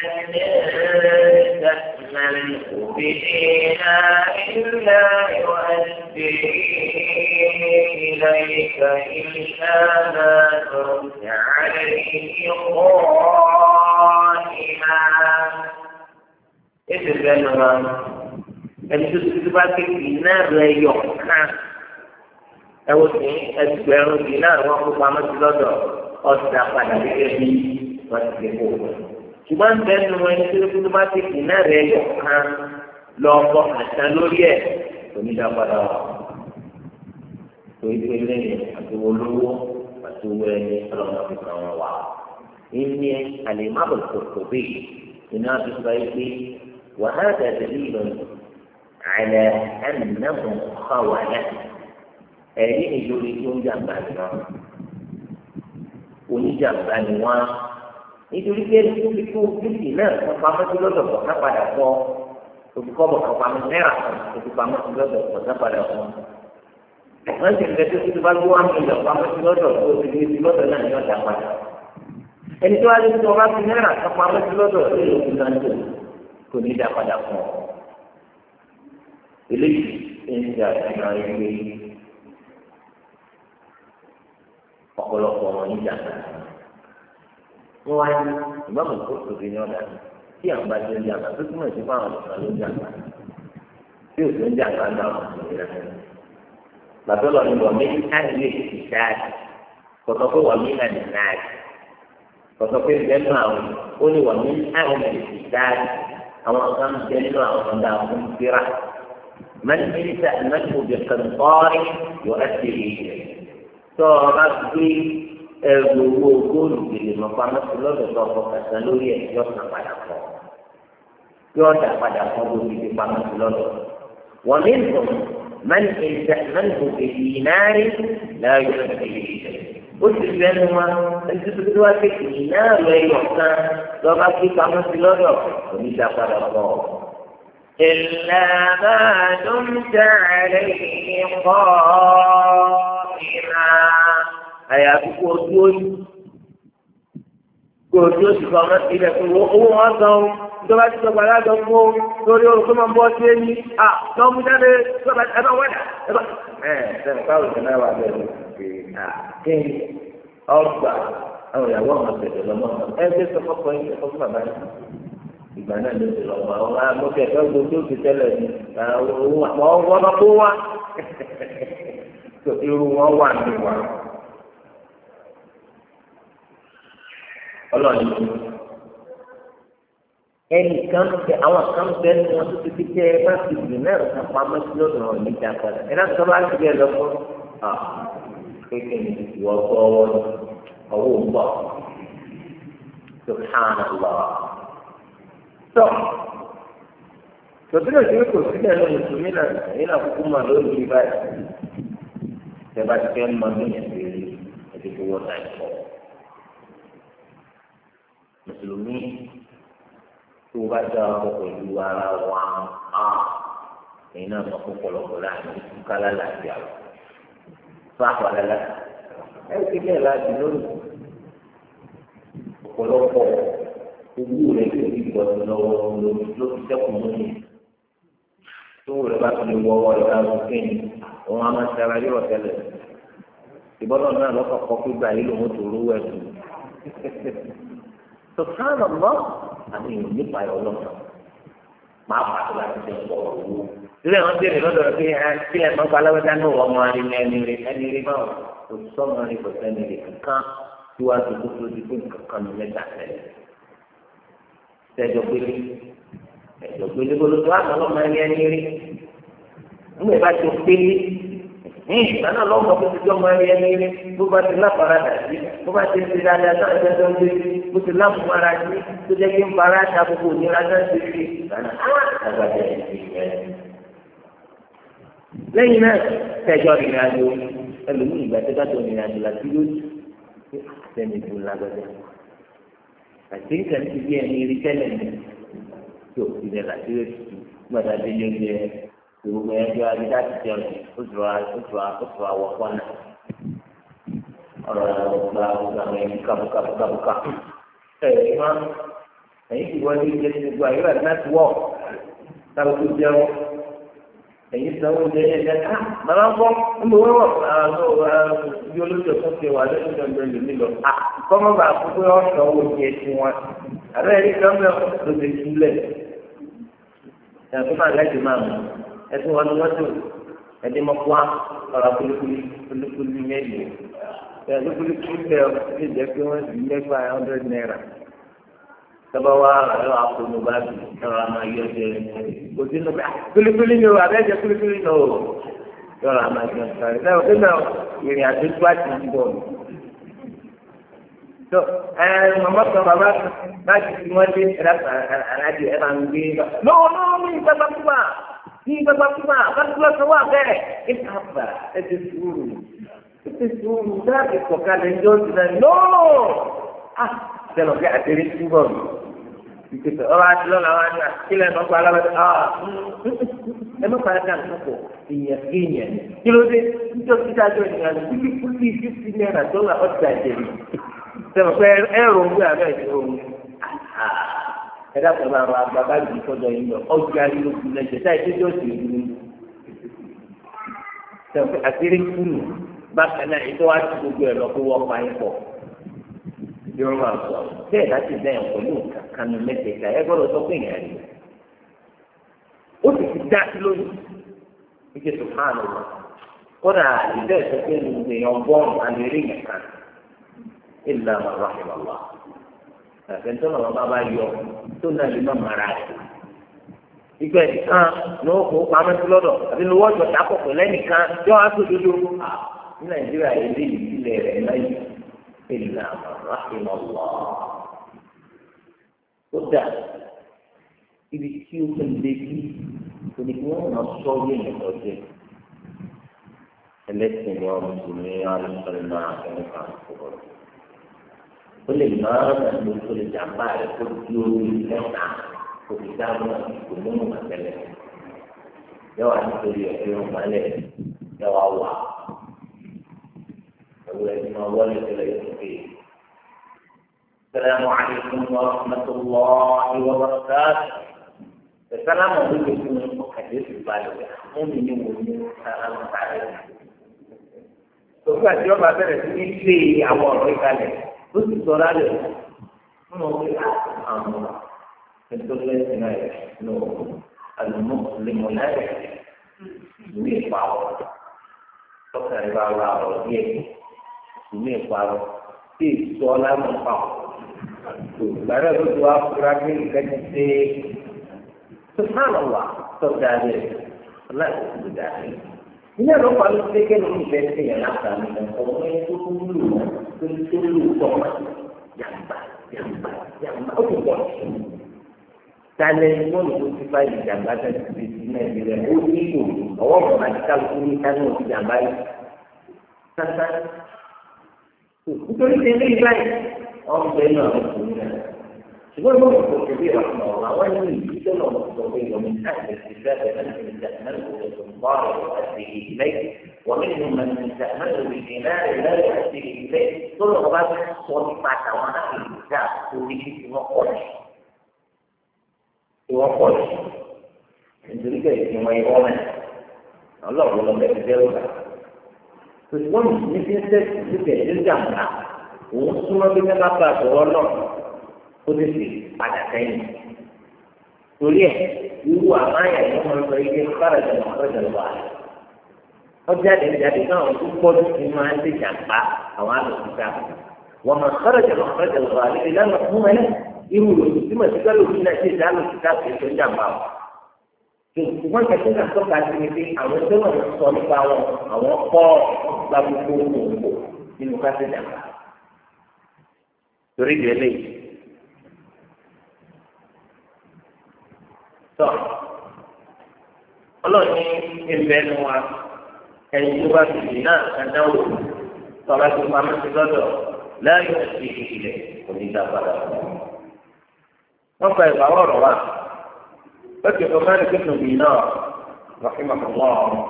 تأمنه بدينار لا يؤدي إليك إلا ما دمت عليه قائما. إذا بينما ẹni tó ti bá ké dinar rẹ̀ yọ kán ẹ wò sí ẹgbẹ̀rún dinar wọn kó pamọ́ sí lọ́dọ̀ ọ̀sẹ̀ àpàdà gẹ́gẹ́ bí wọ́n ti ṣe kó o. ṣùgbọ́n bẹ́ẹ̀ ni wọ́n ẹni tó bá ké dinar rẹ̀ yọ kán lọ ọkọ̀ àṣà lórí ẹ̀ onídàpadà wà. tó ìpè lẹ́yìn àti olówó àti owó ẹni ọlọ́mọ fi kàn wọ́n wà. ìní àlèmábò kòkò bẹ́ẹ̀ iná fi sọ pé wàhálà dalilu ala annahum khawana ẹ̀yìn ìjọba tó ń jàmbá ni wọn oníjàmbá ni wọn nítorí pé nítorí pé fífi náà wọn pamọ́ sí lọ́dọ̀ pọ̀ ká padà pọ̀ olùkọ́ bọ̀ ká pamọ́ náírà kan oṣù pamọ́ sí lọ́dọ̀ pọ̀ ká padà pọ̀ wọ́n sì ń bẹ tó tó bá gbé wọn mílíọ̀nù pamọ́ sí lọ́dọ̀ tó ti gbé sí lọ́dọ̀ náà ní ọ̀dà padà ẹni tó wá lé tó wá fi náírà kan pamọ́ sí lọ́dọ̀ tó yẹ kó náà tó kò ní dá padà pọ̀ eléyìí ń ṣe àfihàn ìwé ọ̀pọ̀lọpọ̀ wọn ní jàmbá wọn wá ní ìmáàmù tó tóbi ní ọ̀dà tí àwọn bá ti ń jàmbá tó túmọ̀ sí fáwọn ọ̀dọ́ ló ń jàmbá tí ò tó ń jàmbá náà wọ́n ti rí rẹ̀ bàbá lọ ní wọ́n méjì káàdì lè ti dáàdì kọ̀tọ̀ pé wọ́n mí náà ní náàdì kọ̀tọ̀ pé bẹ́ẹ̀ náà ó ní wọ́n mí káàdì lè ti dáàdì àwọn kan bẹ́ẹ̀ náà àwọn ọ̀dà fún síra من ليس أنه بقنطار يؤدي إليه tó o bá gbé ẹrù owó góòlù gbèlè mọ́ pamọ́ sí lọ́dọ̀ tó ọkọ̀ kẹsàn-án lórí ẹ̀ yóò san padà pọ̀ yóò dà padà pọ̀ lórí ìdí pamọ́ sí lọ́dọ̀. wọ́n ní nǹkan mẹ́ni ìjà mẹ́ni kò èyí náà rí láàyò ìṣẹ̀lẹ̀ ó ti fi ẹnu wa ẹni tó tó wá pé èyí náà lọ ẹyọ kan lọ́ba gbé pamọ́ sí lọ́dọ̀ onídàá padà pọ̀. إلا ما دمت عليه قائما àyàfi kó o dúró yìí kó o dúró sí kó ọmọ ilẹ̀ tó wọ owó wọn san o ìjọba ti sọ gbàgbà lọ fún o lórí orúkọ máa ń bọ́ sí ẹni à lọ́ọ́ mú jáde ìjọba ẹ bá wẹ̀dà ẹ bá ẹ ẹ báwo ni náà wà bẹ́ẹ̀ lọ sí à kí ni ọgbà àwọn ìyàwó ọmọ tẹ̀lé lọ́mọ ẹ gbé sọ fọ́pọ́ yín sọ fún bàbá yín ìgbà náà ló ti lọ́mọ àwọn amókè ẹ̀fọ́ gbogbo ti tẹ́lẹ̀ ní àwọn ọmọ kó wá irú wọn wà ní wa. ọlọ́ọ̀ni ẹnìkan bẹ àwọn kan bẹ ní wọn tó ti fi tẹ ẹ bá ti gbìn náà kan pamọ́ sí lọ́dọ̀ wọn ní ìjà padà ẹ náà sọ́ba ti bẹ lọ fún ọ kéèké ní ìwọ gbọ́ ọwọ́ ọwọ́ ń bọ̀ subhanallah tó tòbí lòdì kò sílẹ̀ ní mùsùlùmí náà yìí náà kúkú mà lórí ìlú báyìí tẹ bá ti fẹ́ mọ ní ìyẹn lórí ẹ̀dí tó wọ́n náà pọ̀. mùsùlùmí tó bá dá ọkọ pẹ̀lú ara wa á èyí náà sọ fún pọ̀lọpọ̀ láàrin ìtúkálá láti àlọ́ fún àpàlálá ẹ ti bẹ́ẹ̀ láti lórí ọ̀pọ̀lọpọ̀ owó rẹ̀ tó ti gbọ́ lọ́wọ́ ló fi dẹ́kun lónìí tó rẹ̀ bá tún lè wọ ọwọ́ rẹ̀ láwọn kéènì òun á máa ṣe ara yọ̀ tẹ́lẹ̀ ìbọ́dọ̀ náà lọ́kọ̀ọ́kọ́ gbígbà yìí lòun tó rówó ẹ̀ tó sọ̀tàn lọ́ àti ìlú nípa ẹ̀ ọlọ́sàn máa pàtó láti ṣe pọ̀ owó. Ilé wọn bèrè lọ́dọ̀ rẹ̀ pé ẹ kí ẹ máa balẹ̀ wẹ́dá náà wọ́n máa rí ní ẹni rí ẹni rí báwọn kò sọ máa rí kò sẹ́ni rí kankan tí wàá tó tó tó di pé kankan ní mẹ́ta tẹ̀lé. Ṣẹ̀jọ̀ gbélé ẹ̀jọ̀ gbélé gbólótó àná lọ́ máa rí ẹni rí. Nígbà bá tó gbélé ní ìgbà náà lọ́wọ́ kó ti jọ́ máa rí ẹni rí bó bá ti lápára dà sí bó bá ti ti dáadáa náà ẹgbẹ́ tó ń gbé bó ti láàmú ara sí tó jẹ́ kí ń para ṣe àkókò òníra náà ti fi ìgbàna àgbàdo ẹ̀ ti rẹ̀. lẹ́yìn náà tẹ̀jọ́ ìrìn àjò ẹlòmíì ìgbà tó bá tó ìrìn àjò láti lójú sẹ́ni tó lágbàdo. àti nǹkan ti bí ẹni rí tẹ́lẹ̀ ní tó ìrẹ̀ láti lójú gbọ́dọ̀ adélé jẹ gbogbo ẹjọ́ adídá ti jẹun ó tura àwọ̀ pọ́nà. ọ̀rọ̀ ọ̀gá ọ̀gá ẹ̀yìn kábùkábùkábùká. ẹ̀yìn máa ẹ̀yìn ti wọlé ilé tí gbogbo àyè rẹ̀ láti wọ̀ táwọn tó jẹun. ẹ̀yìn sanwó ilé yẹn jẹ́ ká màmá ń bọ́ ń bọ̀ wọ́wọ́ bí olóṣèlú fún ti wà lẹ́nu ìjọba ìlú nílò. kọ́mọ́ bá kó pé ọ̀sán owó ti ẹ̀ sí wọn. àbẹ́ ẹ̀rí sọ́mọ́ ló ti túlẹ̀. ẹ̀fọ́ máa láti máa mú ẹ̀sùn wọn ni wọ́n tó ẹ̀dín mọ́kú wa ọ̀rọ̀ kulikuli kulikuli mẹ́lì ẹ̀dín kulikuli tẹ ọ ṣe jẹ́ pé wọ́n ti lé five hundred naira sábà wá ẹ̀rọ àkóónú bá bì ẹ̀rọ àmà yọ jẹ kò sí nù kulikuli ni o àbẹ́ jẹ kulikuli nù o ẹ̀rọ àmà yọ sáré náà ó náà ìrìn àjò tó àti ń bọ̀ tó ẹ mọ̀mọ́ sọ bàbá láti fi wọ́n dé ẹ̀rọ àlájì ẹ̀ máa ń gbé lọ́wọ́ lọ́wọ́ mi ìgbàgbà púpà ní ìgbàgbà púpà bàtúbà tó wà bẹ́ẹ̀ ẹ̀ kábà ẹ̀ ti sùúrù ẹ̀ ti sùúrù dáàbì kọ̀ọ̀kalẹ̀ ń jọ́ sí náà lọ́ọ̀ ah sẹ́nu kí àtẹ̀rí túbọ̀ mi ìpèsè ọ̀rọ̀ àti lọ́la wa ní àkílẹ̀ ẹ̀mọ́ pa alábẹ́ ah ẹ̀mọ́ pa ẹ̀dá nǹkan pọ̀ ìyẹn kí ìyẹn kí ló dé nítorí títí àjọ ìyẹn kúlíkúlí fífi náírà tó wà ọ̀tí àjẹrí sẹ́nu pé ẹ̀rọ ń gbé àbẹ́ ìṣòro ń ẹ̀dá pẹ̀lú àwọn àgbàbá yìí tọ́jọ́ yìí lọ ọjọ́ ayélujára lẹ́jẹ̀ táyì tó jọ́ sí ìlú sẹ́nu pé àtẹ̀rí kúlù bákan náà ètò wa ti gbogbo ẹ̀ lọ kó wọ́n pa yín pọ̀ yóò máa sọ bẹ́ẹ̀ láti bẹ́ẹ̀ pẹ̀lú kanu mẹ́tẹ̀ẹ̀ta ẹ gbọ́dọ̀ sọ pé ìyá rẹ̀ ó sì ti dá sí lónìí ike tó hàn lọ kódà ìbẹ́ sọ pé èèyàn bọ́ọ̀lù àlèrè yẹn kan ìlà màrà ìwàlá àfẹnutọ́ náà bá bá yọ tó náà lè má mara rẹ̀ ìgbà ẹnìkan ní ó kó pamọ́ sí lọ́dọ̀ àbí ní wọ́n jọ dápọ̀ pẹ̀lú ẹnìkan yọ wá tó dodo ní nàìjíríà ilé ìdílé rẹ̀ láyé ìlà àmàlà wà. ó dà ibi tí ó fẹ́ lé bí òní kí wọ́n máa sọ ọ́ yẹn lọ́jọ́ ẹlẹ́sìn ni wọ́n mú ní alùpùpù náà ẹni kan kúrò. ó lè máa ń lò tó lè jàmbá rẹ̀ kó tí ó rí mẹ́ta kó fi dáhùn kò ní mú àtẹlẹ. yóò wá nítorí ẹ̀fẹ́ wọn malẹ̀ yóò wá wà. ọ̀rọ̀ ẹni máa wọlé tẹ́lẹ̀ yóò fi. السلام عليكم ورحمة الله وبركاته. السلام عليكم حديث بالغ مؤمن ومؤمن سلام عليكم. Tòkúta tí ọba bẹ̀rẹ̀ sí ní lé àwọn ọ̀rọ̀ ìkàlẹ̀ ó sì sọ lálẹ́ fún wọn pé àwọn ẹ̀dọ́gbẹ́sìn náà ló àlùmọ́ náà ìwé ìpàwọ̀ tọ́ka ìbá wa ọ̀rọ̀ díẹ̀ ìwé ìpàwọ̀ tí ìsọ lámọ̀ pàwọ̀. Gbàrà ló ti wá fúra ní ìkẹ́kẹ́ ṣe sùpàlọ́wà tó dáadé láti tó dáadé. Ilé ẹ̀rọ pa ló ṣe kẹ́lẹ́ ní ìfẹ́ ṣe yẹn láta ní ọmọ ẹni tó kú lù wọ́n tó ní tó lù tọ̀ wọ́n. Yàmbá yàmbá yàmbá ó ti pọ̀ sí. Tálẹ̀ wọ́n lò ó ti bá ìjàmbá tẹ̀sí ti ti Nàìjíríà ó ní ìlú ọwọ́ mọ̀ àti kálukú ní kánú òsì jàmbá yìí. Sásá. Nítorí ṣe ilé ìbáyìí. Orang benar punya. Sebab orang berbeza dengan orang lain itu orang berbeza dengan الكتاب من تأمله بالضار يؤديه إليه ومنهم من تأمله بالدينار لا يؤديه إليه. كل بعض صنفات وانا في الكتاب تريد توقف توقف. Jadi kita semua orang Allah belum berjaya. Sebab ini kita juga jangan òun súnmọ́ bí wọ́n bá bá àbọ̀wọ́ náà ó ti sì padà sẹ́yìn. torí ẹ̀ irú àmáyà yìí wọ́n sọ ike fárẹ̀dẹ̀ náà fárẹ̀dẹ̀ wà. wọ́n jáde jáde náà tó pọ́jú sí máa ń tẹ̀jà pa àwọn àlòkúta. wọ́n máa fárẹ̀dẹ̀ náà fárẹ̀dẹ̀ wà lórí lánàá fún ẹ irú lòdì tí mo ti gbá lòdì náà ṣe dá lòdìká kì í tó ń jàmbá o. ṣùgbọ́n kẹ̀kẹ́ náà tọ́ka sí ni pé àwọn tó wọ́n sọ nípa wọn àwọn kọ́ gbàgbó gbogbo nínú kásẹ̀dà. torí ìdí eléyìí tọ ọlọ́ọ̀ni ìbẹ́ nu wa ẹni tó bá ti dì náà ẹ̀dáwó tọ́lá tó pamọ́ sí lọ́dọ̀ láàyè àti ìṣẹ̀lẹ̀ onídàpadà. wọ́n gba ìgbà wọ̀rọ̀ wa lọ́kẹ́ tó máa ń gbé tòbí náà rahimahullah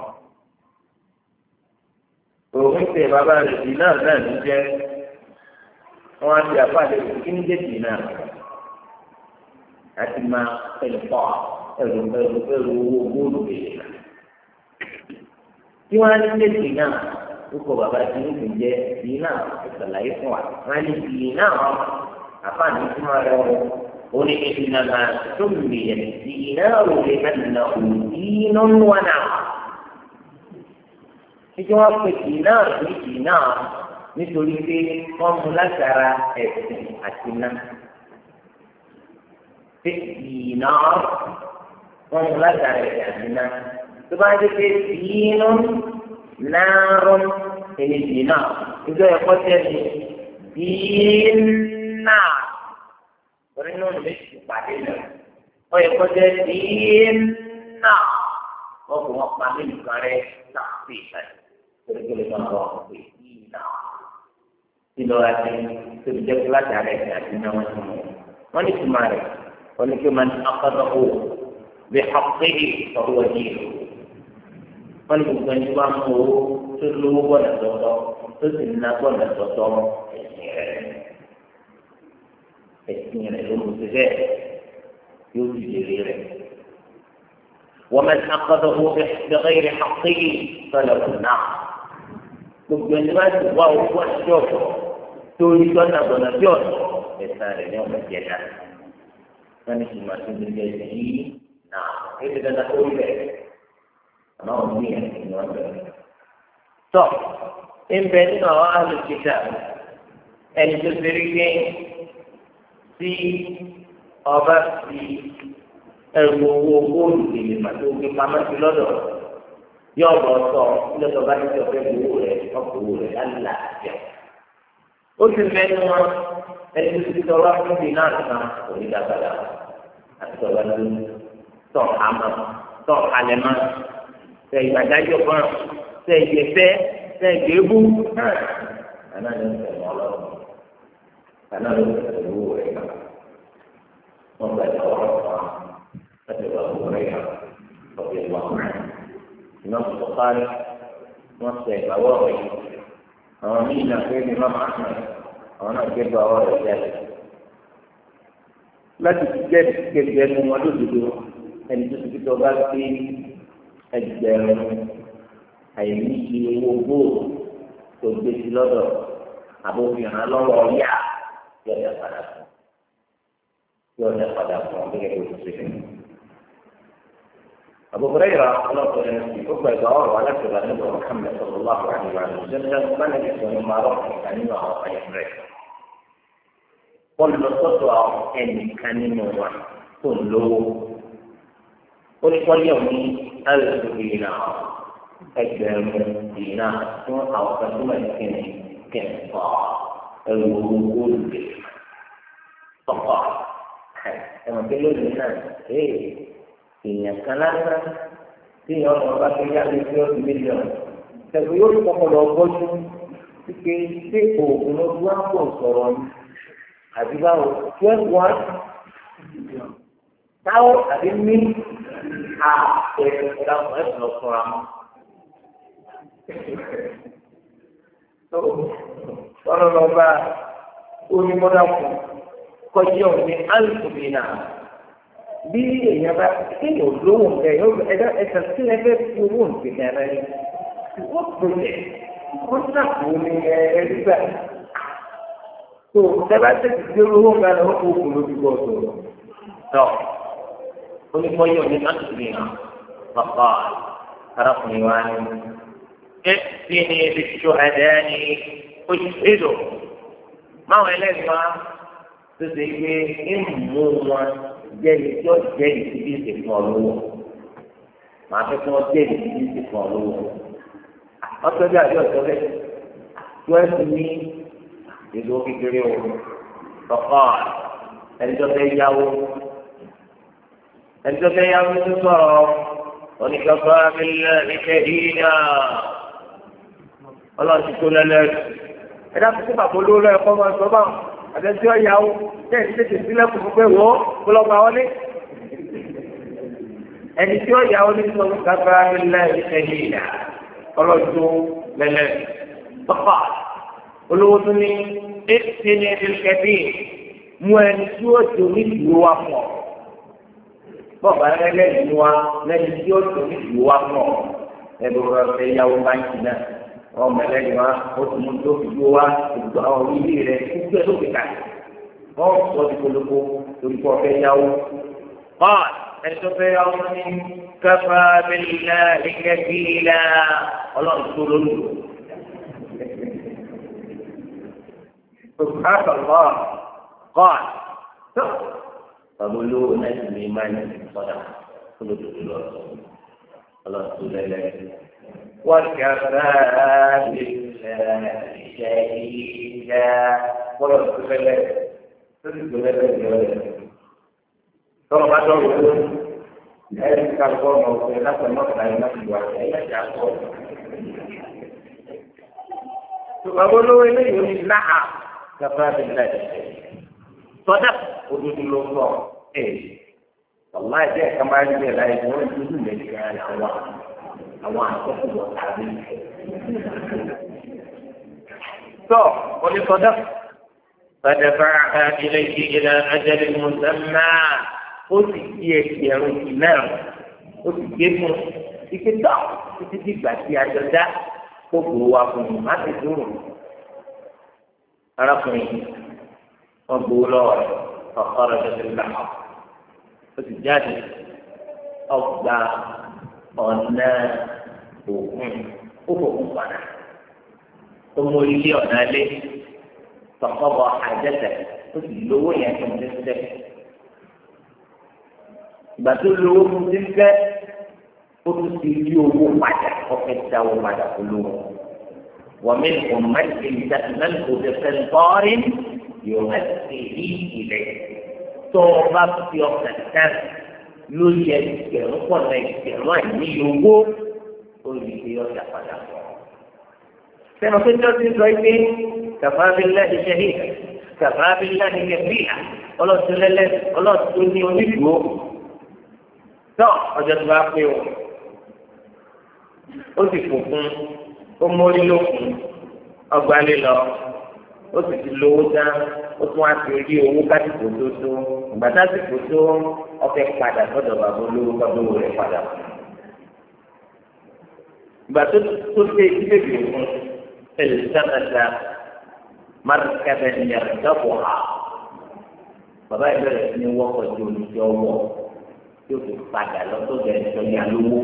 òun ṣe bàbá rẹ̀ dì náà náà ní jẹ́ wọ́n á ti àpáàdé kíní déjì náà àti máa ẹnu pọ̀ ẹrù ẹrù ẹrù owó góòlù bèèrè náà. tí wọ́n á ní déjì náà kókò bàbá tí ó ti jẹ́ ìdí náà ìṣàlàyé fún wa. wọ́n á ní ìdí náà àpáàdé tí wọ́n rẹ̀ wọ́n ó ní ìdí náà máa tó lè yẹ ìdí náà ò lè mẹ́rin náà ò ní iná wọn náà. títí wọ́n pè ìdí náà ní ìdí náà nítorí pé wọ́n mú látara ẹ̀sìn àti iná. Ṣé ìná wọ́n mú látara ẹ̀sìn àti iná? Tó bá dé pé ìínú náírún ẹni ìná ìjọ ẹ̀kọ́ tẹ́lẹ̀ ìínà orí náà ló ti pàdé lọ. Wọ́n ẹ̀kọ́ tẹ́lẹ̀ ìínà wọ́n kò wọ́n pa mí nìkan rẹ̀ sáfì ìṣẹ̀lẹ̀ tó lè gbé lọ́wọ́ àwọn ọ̀pẹ̀ ìínà. Silo hati sejak kelas ada yang nama semua. Mana kemarin? Mana kemarin akadahu bihaqqihi fahuwa dinu. Mana bukan cuma mu seluruh bukan dosa, sesuatu bukan dosa. Esnya itu mesti يوجد غيره. ومن أخذه بغير حقه فله النار. Gbogbo ẹni máa ti wá owó àti ọ̀pọ̀ torí tọ́nà àbọ̀nà tí ọ̀nà ẹ̀sán rẹ̀ ní ọ̀nà ìjẹ́ náà. Wọ́n ní kí n máa tún lè jẹ́ yìí náà kéde dandan tó rí bẹ́ẹ̀. Àmọ́ àwọn ní ẹ̀ ní wọ́n bẹ̀rẹ̀. Tọ́ ń bẹ nínú àwọn àlùkìtà ẹni tó ṣe rí pé tí ọba fi ẹrù owó góòlù èlé màtó gbé pamọ́ sí lọ́dọ̀ yọ ọ̀rọ̀ sọ ilé ọba ní ti ọ̀fẹ́ gbowó rẹ̀ ọkọ̀ owó rẹ̀ lálẹ́ àjẹ. ó sì mẹ́nu wọn ẹni tó ti tọrọ fún mi náà kan òní dàgbàdà àti tọrọ lórí tọ̀ àmọ́ tọ̀ alẹ́ mọ́ tẹ ìgbàdájọ́ kan tẹ ìgbẹ́fẹ́ tẹ ìgbẹ́bú náà àná ló ń tẹ̀lé ọlọ́run àná ló ń tẹ̀lé owó rẹ̀ náà wọ́n gba ìjọba ọ̀rọ̀ kan láti wà owó rẹ̀ yà lọ́bí ìwà ọ̀rẹ́ iná tó kárí wọ́n sọ ìgbàwọ́ rẹ̀ yìí àwọn míì náà pé ní má máa hàn àwọn náà gbé gbàwọ́ rẹ̀ jáde láti fi jẹ́ kékeré ẹnu wọn lódodo ẹni tó ti fi tó bá gbé ẹgbẹ̀rún àìní iye owó góòlù tó gbé sí lọ́dọ̀ àbófinrán lọ́wọ́ yá yọ̀ọ̀dà padà fún yọ̀ọ̀dà padà fún ọ gẹ́gẹ́ bí o ti ṣe. Abu Hurairah ọlọ́pàá ẹni tí ó gba ìgbà ọ̀rọ̀ aláṣẹ̀dá nígbà Muhammad sallallahu alaihi wa sallam bá níbi sọ ní máa rọ̀ nìkan nínú àwọn ọ̀yẹ́ rẹ̀. Wọ́n lọ sọ́dọ̀ àwọn ẹnìkan nínú wa tó ń lówó. Ó ní wọ́n yẹ̀ ní alẹ́sùn ìrìnà ẹgbẹ̀rún ìrìnà fún àwọn kẹsùmọ̀ ìkíni kẹfà ẹ̀rù owó lè tọ́kọ̀. Ẹ̀wọ̀n tí lónìí náà èèyàn kan lásán tí ọmọ bá fi yá lé sí ọdún mílíọ̀nù tẹ̀sí yóò fi kọ́kọ́ lọ bọ́jú pípé ṣé oògùn ló wá pọ̀ sọ̀rọ̀ ni àbí báwo twelve one táwọn àbí mí à ẹ̀rọ ìdáhùn ẹ̀sùn lọ fúnra mọ́. Wọ́n lọ bá onímọ̀dá fún kọjú ọ̀hún ní alùpùpù náà. Bí èèyàn bá kéèyàn lówó nǹkan yóò ẹ̀dá ẹ̀sán tí ẹ fẹ́ fi owó nǹkan yàrá yìí wọ́n pèsè wọ́n sàkó ní ẹ̀ẹ́dí gbà. tó tẹ́lá tẹ̀sí tí olówó nǹkan náà wọ́n kó kó lójú bọ́ sọ̀rọ̀. tọ́ onímọ̀yọ̀ ní láti hàn bàbá arákùnrin wa ni ẹ ti ní ibi tó ẹ̀dá ni ó ti ṣèlò máwọn ẹlẹ́rìí wa tó ṣe gbé ìmú wọn jẹ́ni tí ó jẹ́ni tí bí ṣe fún ọ lówó màá fẹ́ kí wọ́n jẹ́ni tí bí ṣe fún ọ lówó ọ̀sẹ̀ bí àjọ ọ̀sẹ̀ bẹ́ẹ̀ tí wọ́n ti ní ìlú kékeré o kọ̀kọ́ ẹni tó fẹ́ yáwó ẹni tó fẹ́ yáwó tó sọ̀rọ̀ oníkàfà abẹ́lẹ́ níkẹ́ ìyá ọlọ́run ti tó lẹ́lẹ́rìí ẹ̀dá tó ti bàbá olówó lọ́yẹ̀ kọ́ máa sọ báwọn àtẹ̀sí ọ̀yàwó tẹ̀ ní tètè sílẹ̀ kò fún pé wò ó gbọ́lọ́gbà wọlé. ẹni tí ọ̀yàwó ní sọ fún káfíńà nílẹ̀ ẹ̀yìn ìyá ọlọ́dún lẹ́lẹ̀ tọ́pà olówó tó ní ètí ní ẹ̀dínlẹ́bí mú ẹni tí ó tó ní ìdúró wa pọ̀ bọ́ọ̀bà ẹlẹ́yìn wa lẹ́ni tí ó tó ní ìdúró wa pọ̀ ẹ̀rọ ẹ̀yàwó báńkì náà wọ́n mẹ́lẹ́yìn wa ó ti mú tó fi dúró wa gbogbo àwọn orílẹ̀ rẹ̀ gbogbo ẹ̀ ló fi kàlẹ̀ wọ́n sọ ti polówó torí kọ́ fẹ́ yáwó. قال ẹ̀sọ́ fẹ́ yáwó ní كفى بالله كفيلا ọlọ́run tó lólu. سبحان الله قال فبلوغ نجم من صدق كل دول الله سبحانه وكفى بالله شهيدا ولا تفلت tọ́lọ̀ bá dọ̀rọ̀ owó ẹ̀rí ká gbọ́ ọmọ ọ̀sẹ̀ láti ọmọ ọ̀sẹ̀ láti láti wà ẹ̀yẹ́ ìjà sọ. Ṣùgbọ́n olówó eléyìí ní náà gbàgbọ́ àbẹ̀lẹ̀ sọ́dà òdodo ló sọ ẹ̀ ọ̀la ẹ̀jẹ̀ ẹ̀ka máa ń gbé láyé wọ́n ń dúdú lẹ́yìn kan àwọn àwọn àtọ́kùnrin tàbí. Tọ́ onísọdá فدفعها إليه إلى أجل مسمى ó sì di ẹgbẹ̀rún sí náà ó sì gbé fún ike tó títí dìgbà tí àjọ dá gbogbo wa fún un má ti dúró arákùnrin wọn gbowó lọ́wọ́ rẹ̀ ọ̀kọ́rọ̀ tẹ̀sí là ó sì jáde ọgbà ọ̀nà òkun ó fòkun padà ó mú ilé ọ̀nà lé tọkọ̀bọ̀ àjẹsẹ̀ ó sì lówó yẹn tó ń tẹ́tẹ́. ìgbà tó lówó fún ti ń fẹ́ ó tún ti rí owó padà ọ̀fẹ́ dá owó padà olówó wọ́n mi kò má ti ń dá lẹ́nu kò tẹ̀ fẹ́ bọ́ọ̀rì yóò má ti rí ilẹ̀ tó o bá fi ọkàn tán lórí ẹgbẹ̀rún pọ̀ náà ẹgbẹ̀rún àìní owó olùdíje ọjà padà bọ̀. sẹ́nu pé tó ti sọ pé kàfáàbílẹ̀ ti ṣe ní kàfáàbílẹ̀ ti ṣe bí ọlọ́túnlẹ́lẹ́ ọlọ́tún ní onídùú tó ọjọ́ tó bá pé o ó sì fò fún ó mórí lókun ọgbà lílọ ó sì ti lówó dán ó tún wá sí rí owó kásìkò tó tó ìgbà tásìkò tó ọfẹ padà sọ́dọ̀ bàbá olówó kọdọwọ rẹ padà ìgbà tó tó ṣe ìdílé fún ẹlẹsàmẹsà márùkẹbẹ nìyàrá dọbọ ha bàbá ìbẹ̀rẹ̀ sí ní wọkọ̀ tí olùsí ọwọ́ yóò fi padà lọ́sọ̀dọ̀ ẹ̀sọ́ yà lówó.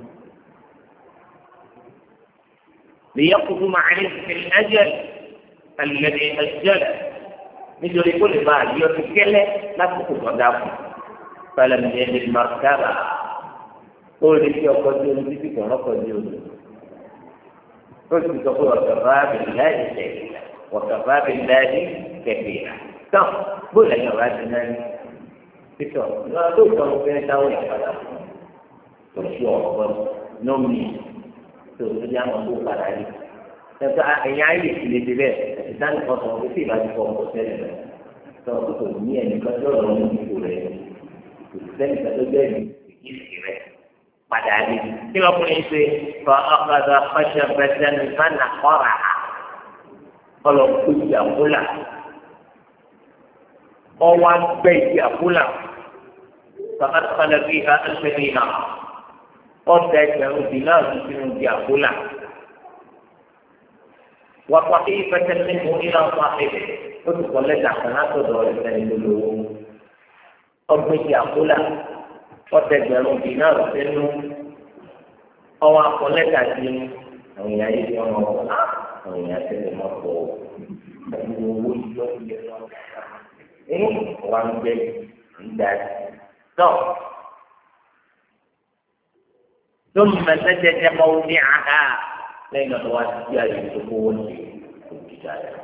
ليقضوا عليه في الأجل الذي أجله nítorí kó lè máa yọ ti kẹ́lẹ́ lásìkò tọ́jà fún fẹlẹ́mi ní ẹni mọ̀kábà ó lè fi ọkọ̀ tí omi títí kan lọ́kọ̀ tí omi ó sì sọ pé ọ̀kàfà bìláì tẹ̀lé ọ̀kàfà bìláì kẹfì tán bóyá ẹ̀yìn ọ̀rá ti náà ní títọ̀ náà tó tọ́ ló fẹ́ dáwọ́ ìpadà tó fi ọ̀pọ̀ nómi tó tó yá wọn kó padà rí ẹ̀ka ẹ̀yìn ayé ìlẹ̀ ti bẹ́ẹ̀ ẹ̀sìn sáà nìkan sọ̀rọ̀ pé tí ìbá ti fọ ọkọ̀ tẹ́lẹ̀ rẹ̀ tọ́ kò ní ẹnìkan tó lọ́wọ́ ní ìlú rẹ̀ kò sẹ́ni kan tó bẹ́ẹ̀ ní ìkíni rẹ̀ padà rí kí lọ́kùnrin ṣe fọ ọ̀kadà ọ̀ṣẹ̀ bẹ́sẹ̀ ní fánà kọ́ra ọlọ́ kó ìyá kúlà ọwọ́ agbẹ́ ìyá kúlà fàkàtàkàlà bíi ẹ̀ṣẹ̀ náà ọ̀dà ẹgbẹ̀rún dì náà ti fi ìyá kúlà. وصحيفة منه إلى صاحبه ادخل لك حسنات ودور الثاني للوم أرمي أقولا وتجعلوا دينار سنه أو أقول لك أسلم أو يعيش يوم أو يأتي المطلوب إيه وانجل عندك ثم سجد موضعها لأن الواسطة يكون في البداية.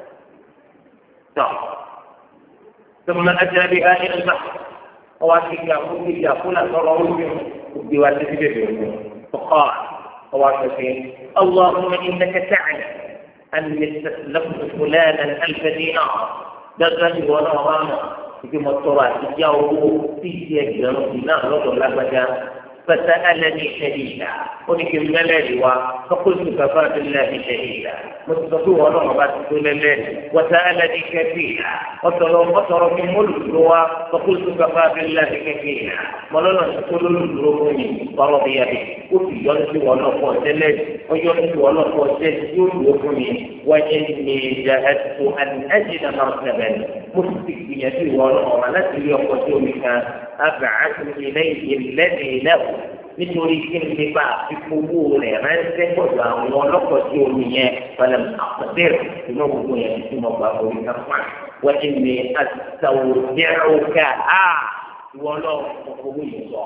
ثم أتى بها إلى البحر واسطة يقول يقول صلى بواسطة به فقال واسطة اللهم إنك تعلم أن استسلمت فلانا ألف دينار دخل ولا رانا في مطرات الجو في سياق دينار رجل لبدا فسألني شهيدا ولكن ملالي فقلت كفى بالله شهيدا مستطوع رغبة كل الليل وسألني كفيلا وترى من ملك فقلت كفى بالله كفيلا ولنا تقول الركن فرضي به وفي ينسي ونقوى سلس وينسي ونقوى سلس يركني وإني جاهدت أن أجد مرتبا مستقبيتي ونقوى نسل يقوى أبعث إليه الذي له nítorí kí n lè bá àfikowó rẹ̀ ránṣẹ́ gbọ́dọ̀ àwọn ọlọ́pàá tí omi yẹn pẹ̀lú àpọ̀tẹ́rẹ̀ inú gbogbo yẹn tí mo gbà orí ká fún wa wọ́n ti ní àtàwòdẹ́rù ká á ìwọ náà owó yìí sọ.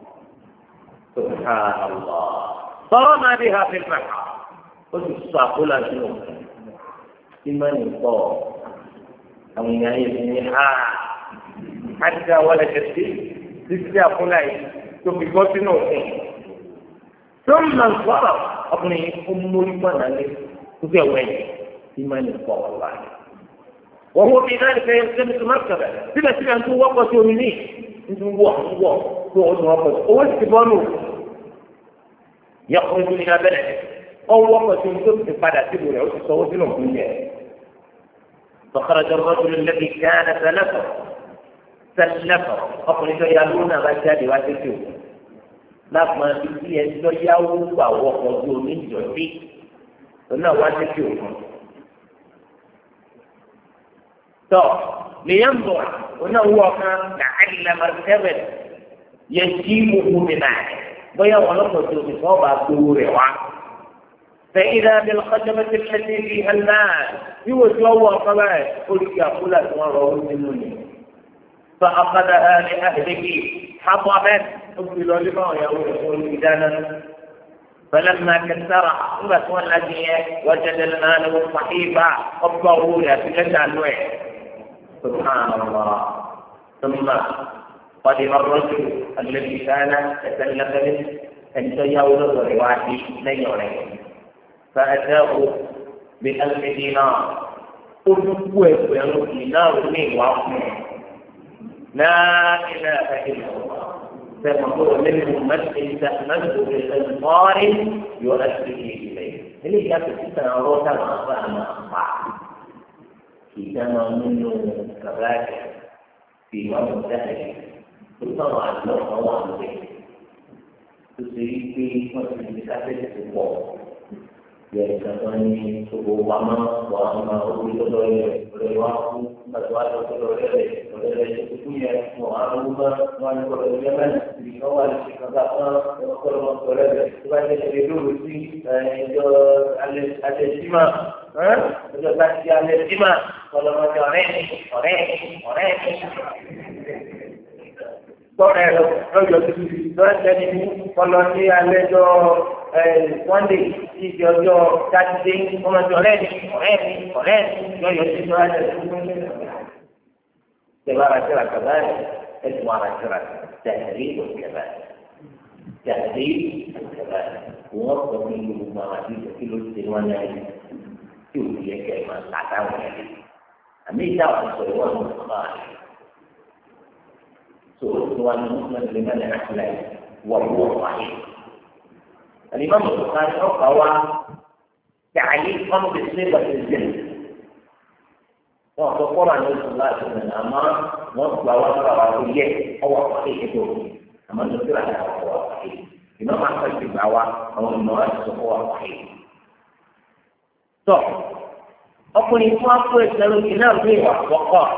sọ̀rọ̀ máa bí ha fi fàkà ó sì sọ àkólà sínú òkè tí máa ń pọ̀ àwọn èèyàn yìí ti ní ha àti àwọn ẹ̀kẹ́sì títí àkólà yìí. tó fi gbọ́ sínú òfin tó ń lọ sọ̀rọ̀ ọkùnrin yìí kó mórí pọ̀nà lé tó fẹ́ wẹ̀yìn tí máa ní pọ̀ wá. wọ́n wọ́n fi náà nìkan yẹn sẹ́mi tó máa kẹ̀rẹ̀ síbẹ̀síbẹ̀ ń tún wọ́pọ̀ sí omi ní ń wọ̀ ń wọ̀ tó o tún wọ́pọ̀ sí owó ti bọ́ nù. yẹ kó ojú ní abẹ́rẹ́ ọ wọ́pọ̀ sí omi tó ti padà síbò rẹ̀ ó ti sọ owó sínú òkú yẹn. فخرج الرجل الذي كان سلفه sẹlẹfọ ọkùnrin tó yá lóun náà bá jáde wá tètè o lápọn ibi ẹni tó yáwó gbà wọkọ tó oníjọdé òun náà wá tètè o fún tọ lèyàn bọ òun náà wọ ọkàn làálì lamàkẹbẹ yẹ jí gbogbo mi náà bóyá wọn lọkọ tó omi kọ́ bá gbowó rẹ̀ wá فإذا بالخشبة التي فيها الماء يوسف هو قبائل قل يا فلان ورؤوس المنين فأخذها لأهله حطبا قبل لما يقول إذانا فلما كسرها ثم الذي وجد المال والصحيفة قبضه له في النوع سبحان الله. ثم قدم الرجل الذي كان تكلف به أن يولد الرواحي لن يولد فأتاه بألف دينار قلت له دينار من وعظمه لا إله إلا الله فيقول منهم من تأمنه بالإنصار يؤديه إليه. اللي كانت السنة روتا ما فهم أخطاء إذا منه كذلك في يوم الدهر طبعا لو هو عنده تسير في مسجد كافر الفوق يعني كمان وما وما ولله ولله مسواه ولله ولله كتير وعروبة وعروبة اليمن في أول كذا وكل ما ولله بعد يدور في على على الجماع ها إذا بعد على الجماع kalau mau orang orang orang Tọ́rẹ̀ lọ́jọ́ lọ́jọ́ jadi kalau ní alẹ́ jọ Sunday tí ìdí ọjọ́ Sátidé ọmọdé ọ̀rẹ́ mi ọ̀rẹ́ mi ọ̀rẹ́ mi lọ́yọ̀ tí ìjọba jẹ́ ìjọba àṣírà kàbá ẹ̀ ẹ̀sùn àṣírà tẹ̀lé ìjọba tẹ̀lé ìjọba wọ́n sọ fún ìlú gbogbo àwọn àti ìjọ kí ló ti wọ́n ní ayé tí ò yẹ kẹ́ ẹ̀ máa tàdáwọn ẹ̀ àmì ìjà wà sọ̀rọ̀ wọn ní ọ̀pá rẹ̀. سؤال المسلم لمن أحلى وهو صحيح. الإمام البخاري هو تعليق خمس صيغة الجنة. وتقول عن رسول الله صلى الله عليه وسلم أمام وصل وصل وصلية هو صحيح دون أما نذكر على هو صحيح. الإمام أحمد في الدعوة أو المواد هو صحيح. طب أقول إن ما قلت له الإمام فيه وقال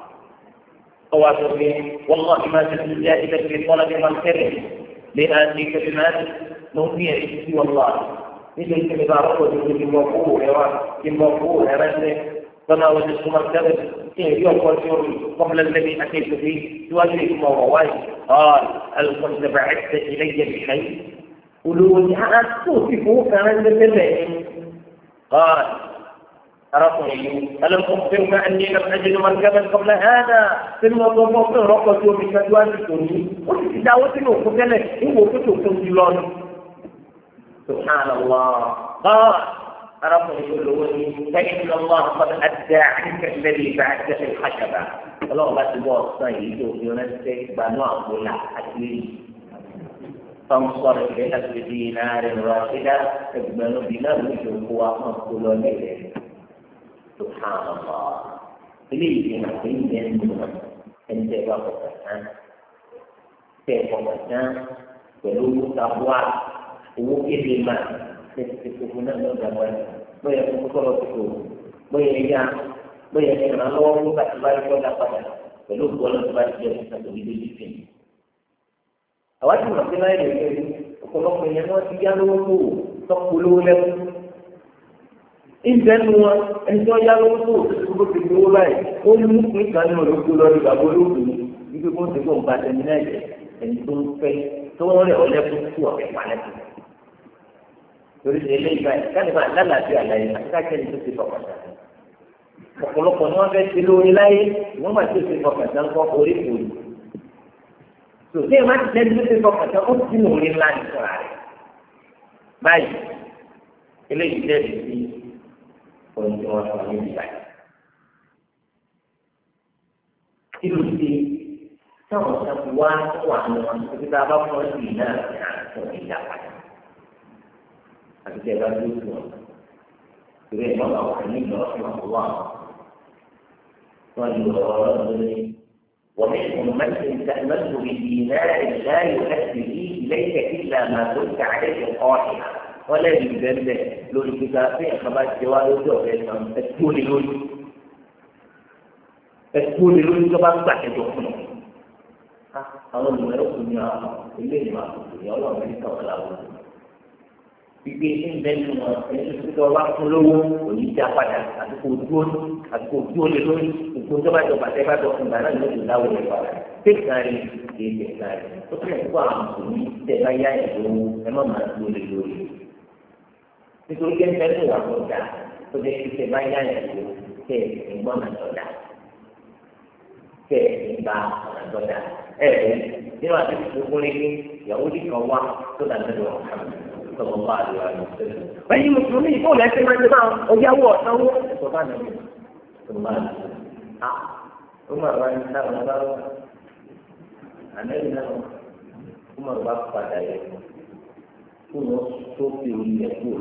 والله ما تجد زائدة في طلب منكره لآتيك بمال نوفي إليه والله مثل كما رأوا في موقوع في موقوع رجل فما وجدت مركبة يوم واليوم قبل الذي أتيت فيه تواجهكم وواي قال هل كنت بعثت إلي بشيء قلوا لها توصفه كان بالبيت قال أرقني ألم أخبرك أني لم أجد مركبا قبل هذا ثم ضمت رقصوا بكدوان الدنيا وفي دعوة وقتل إن وقتوا كنجلون سبحان الله قال أرقني يقولوني فإن الله قد أدى عنك الذي بعثت في الخشبة الله لا تبغى الصيد ينسك بنوع ولا أكلي فانصرف بألف دينار واحدة اقبلوا بنفسه وأنصروا إليه سبحان الله إليه نحن ينمو أن تبقى فتان تبقى فتان ولو تقوى وكلمة تتكون نجمع ما يكون كرotku ما يجا ما يجا الله تبارك وتعالى ولو قال تبارك وتعالى بيجي awak mesti lain kalau punya mau tiga lulu sepuluh lem ìbẹ́nu wọn ẹni tó yá lówó tó gbogbo ti gbowó báyìí ó mú nǹkan ní olóògbé lórí bàbá olóògbé wípé kó ń ṣe kó ń ba tẹ̀mí náà jẹ ẹni tó ń fẹ́ tó ń rẹ̀ ọlẹ́kùn tó ọ̀fẹ́ palẹ́kùn. torí ṣe eléyìí báyìí káni máa lálàáfíà láyé àti káàkiri tó ti fọkàn tán. ọ̀pọ̀lọpọ̀ ni wọ́n fẹ́ ṣe lórí láyé wọ́n máa tó ṣe fọkàn tán kọ́ orí kòrí. tòṣe má ti tẹ́lẹ̀ tó ṣe fọkàn tán ó ti nù orí ńlá nìkan rẹ̀. báyìí eléyìí lẹ́yìn sí ohun tí wọ́n sọ ní ìgbà yìí. kí ló dé táwọn sábà wá wà ní wọn títí tá a bá fọ́ sí iná àti àtúntò ìjà padà àti tẹ̀ bá tó tó wọn. ìwé ìmọ̀ bá wà ní ìlú ọ̀sán àwọn wà wọn lù ọ̀rọ̀ lórí ومنهم من تأمنه بدينار لا يؤدي إليك إلا ما كنت عليه قائما ولا يجوز لون كتابي خبر جوال الدور تقول لون تقول لون كبار بعد جوكنا àwọn olùmọ̀ràn kò ní àwọn ilé ìmọ̀ àkùnrin ọlọ́run ní kàwé làwọn Gbígbé ìbẹ́nu ẹni tó wá fún lówó òní já padà àdúgbò dúró àdúgbò dúró lé lórí gbogbo tó bá jọ bàtẹ́ bá jọ fún ìgbà náà ló ti dáwọ́ rẹ̀ padà. Téèkà rẹ̀ kì í tẹ̀ka rẹ̀. Ó tún ẹ̀kọ́ àwọn mùsùlùmí tẹ̀ bá yá ẹ̀ lówó ẹ má máa dúró lé lórí. Nítorí pé ẹni tó wà tó dà tó jẹ́ kí tẹ̀ bá yá ẹ̀ lówó tẹ̀ ẹ̀gbọ́n náà tó dà. Tẹ̀ ẹ̀gbà náà tó dà. Ẹ̀ẹ́ nínú àti صلى الله عليه وسلم فأي مسلمين يقول لك ما جماعة وجاءوا أو سبحان الله صلى الله عليه وسلم عمر رضي الله عنه أنا إن عمر وقف عليه كل صوتي يقول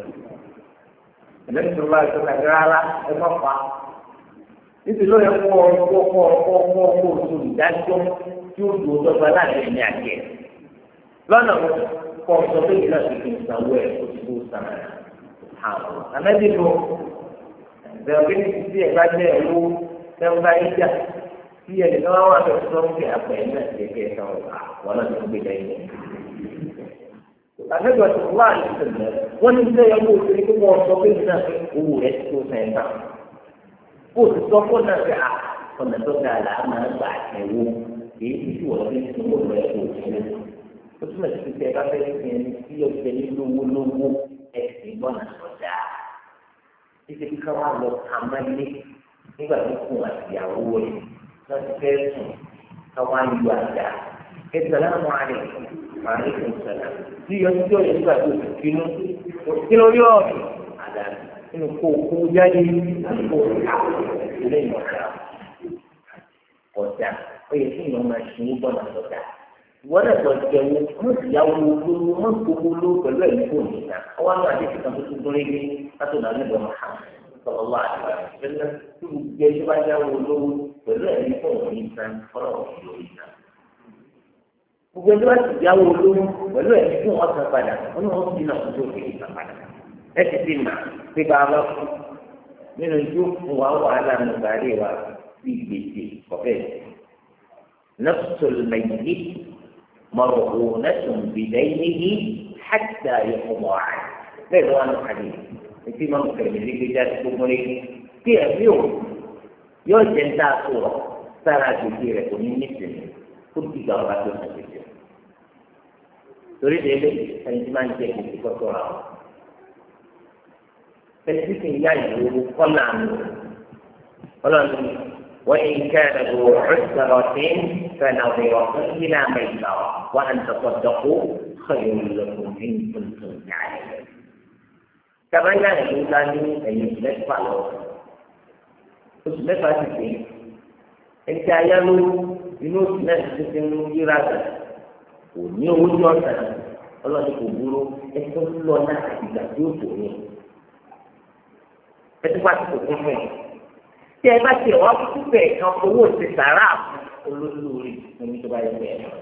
النبي صلى الله عليه وسلم قال لا nítorí lóye kó kó kó kó kó kó olùdájọ́ tí ó dùn dọ́gba láti ẹ̀mí àjẹ́ lọ́nà kó sọ pé ìlànà tuntun ìsanwó ẹ̀ kó ti kó sàmà àwọn àmẹ́bí ló bẹ̀rẹ̀ pé ní títí ẹ̀ bá jẹ́ ẹ̀wọ́ ẹ̀wọ́ bá yín jà tí ẹ̀ lè lọ́wọ́ wà lọ́wọ́ tó ń fi àpẹ̀ ẹ̀ náà ṣe kẹ́ ẹ̀ sàn wọ́n náà tó gbé lẹ́yìn. àmẹ́bí ọ̀sẹ̀ wà ní ìṣẹ̀lẹ̀ wọ́n ní sẹ́yìn owó òṣèré pé wọ́n sọ pé ìlànà owó rẹ̀ ti tó sẹ́yìn náà kó o ti sọ fún náà pé à ọ̀nà tó dáa là á máa gbà ẹ̀wọ́ èyí tí wọ́n fi ń sọ rẹ̀ kó o ti lé. ó túmọ̀ sí pé ẹ bá fẹ́ fi ẹni tí yóò fẹ́ ní lówó lówó ẹ̀sìn gbọ́nà sọ̀dá. títí bí ká wá lọ ká máa lé nígbà tó kún àtìyàwó rẹ̀ láti fẹ́ sùn ká wá yọ àjà. ẹ sàlámù alaykum alaykum salam. tí yọ sí ọ̀yẹ́ nígbà tó ti finú kí ló rí ọ̀rọ̀ àdàlù nínú kó kó jáde àgbo ilé ìwọ̀ta ọ̀dà ó yẹ kí ìyọ̀n máa ṣe ní bọ́ọ̀nà ọ̀dà ìwọ́n náà lọ jẹun mú ìyàwó olówó mú gbogbo olówó pẹ̀lú ẹ̀mí kò ní ìgbà ọwọ́ àwọn àdéhùn kan tó tún dúró gbé látọ̀dọ̀ nígbà máa sọ̀rọ̀ wá àdúrà ìṣẹ́lẹ̀ tí gbogbo ẹni bá yáwó olówó pẹ̀lú ẹ̀mí kò ní ìgbà ọlọ́run ìlú ìgbà gbogbo ẹni bá sì yáwó olówó pẹ̀lú ẹ̀mí kò wọ́n san padà ọlọ́run ti náà tó fi ìgbà padà ẹ ti ti mà pé bá a bá kú nínú tó fún wa wàhálà nùgbàdì wa bí gbèsè ọ̀fẹ́ nọ́ọ̀sọ̀lùmẹ̀yìí mọ̀rọ̀kù nẹ́sùn bìdẹ́yìí hàtà ìfọ̀mọ̀ àì bẹ́ẹ̀ lọ́wọ́ nù kàdé etí máa ń kẹ̀lé ní gbèjà gbogbo rẹ̀ kí ẹ̀mí o yóò jẹ́ ń dáa tó rọ̀ sára gbèsè rẹ̀ kò ní nísìnyí kó ti gbà ọba tó sàn gbèsè torí délé ẹni tí máa ń jẹ gbèsè kọ́tọ́ ra wọn. فالذكر يجب كل عنه ولكن وإن كان ذو عسرة فنظرة إلى ميسرة وأن تصدقوا خير لكم إن كنتم تعلمون كما يقول أن يثبت فعله يثبت فعله أنت يلو ينوت نفسك يرادا ونيو وجوتا الله يقول أنتم لنا إذا يوتوني ẹtú bá ti kò kún fún un tí ẹ bá ti wá kúkú bẹ́ẹ̀ kan owó ti sàrà olólùrí ní tó bá yẹ bẹ́ẹ̀ lọ.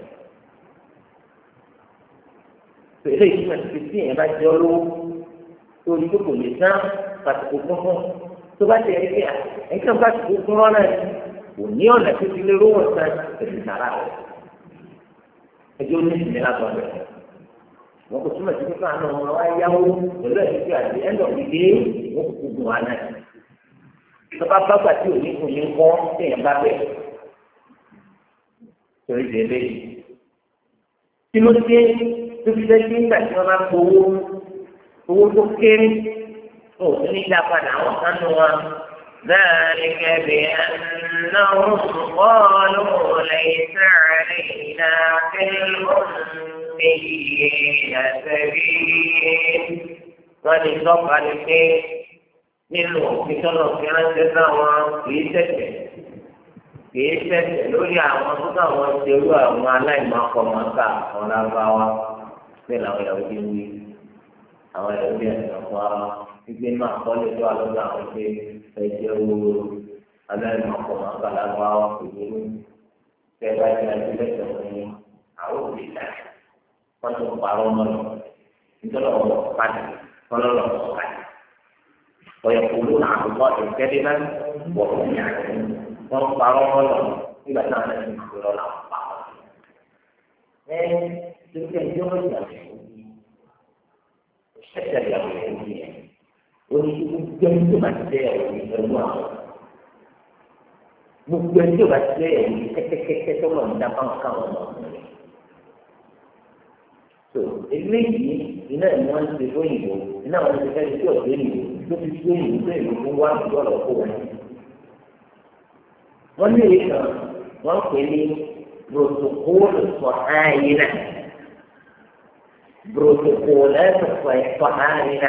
pẹ̀lú ìtumọ̀ ti fi ẹ̀ bá jẹ́ olówó tó ní kókò lè tán pàtàkì kún fún tó bá ti ẹ̀ bẹ́ẹ̀ ẹ̀ka bá ti kó kún rọ́nà kò ní ọ̀nà tó ti lé rówó san ẹ̀sìn sàrà rẹ̀ ẹjọ́ ní ìsinmi látọ̀ rẹ̀. wọ́n kò túmọ̀ sí pé káwọn ọmọ wa yáwó pẹ̀lú ẹ̀sìn tí àti ẹ̀ńdọ̀ gbígbé wọ́n kò kó gun wa náà. Tọ́ba bàbà tí ò ní kún ní kọ́ téèyàn bá bẹ̀. Torí délé. Kí ló dé tó fi dé sí nígbà tí wọ́n bá gbowó owó tó kéré? Ó ti ní dá padà àwọn kánú wa. ذلك بأنهم قالوا ليس علينا في الأميين سبيل ولصفة الشيء nínú ìtọ́nà ìránṣẹ́ sáwọn kìí tẹ̀sẹ̀ kìí tẹ̀sẹ̀ lórí àwọn tó káwọn ṣerú àwọn aláìmọ̀kọ̀mọ̀ká àwọn lábáwá bẹ́ẹ̀ làwọn ìyàwó ti wí àwọn ìyàwó ti ẹ̀sìn ọ̀pọ̀ ara gbígbé náà kọ́lé tó àlọ́dọ̀ àwọn ṣe ẹ̀jẹ̀ owó aláìmọ̀kọ̀mọ̀ká lábáwá kò ní tẹ́ bá ti ẹ̀jẹ̀ lẹ́sẹ̀ fún yín àwọn òbí dà wọ́n tún parọ́ mọ́ lọ nítorí ọ̀rọ̀ padà wọ́n lọ́ọ́ padà. ويقولون عن الله كذبا وهم يعلمون وقالوا الله إذا كان يقولون عن الله تلك الجملة ẹ̀ṣẹ̀ ìyàwó ẹ̀ ń yẹn oníṣègùn jẹ́ tó máa tẹ ẹ̀wọ̀n ìfẹ̀lú àwọn gbogbo ẹni tó bá tẹ ẹ̀wọ̀n kẹ́kẹ́kẹ́kẹ́ tó lọ́ọ̀ ń dá báwọn káwọn ọmọkùnrin tó eléyìí iná ni wọ́n ti fún ìbò iná wọn ti fẹ́ tí ọ̀dọ́ ìbò tó ti fún ìbò tó ìbò fún wá ìbò ọ̀rọ̀ kó wọn. wọ́n ní èyí kan wọ́n pè ní protocol sọ̀háyìnà protocol sọ̀háyìnà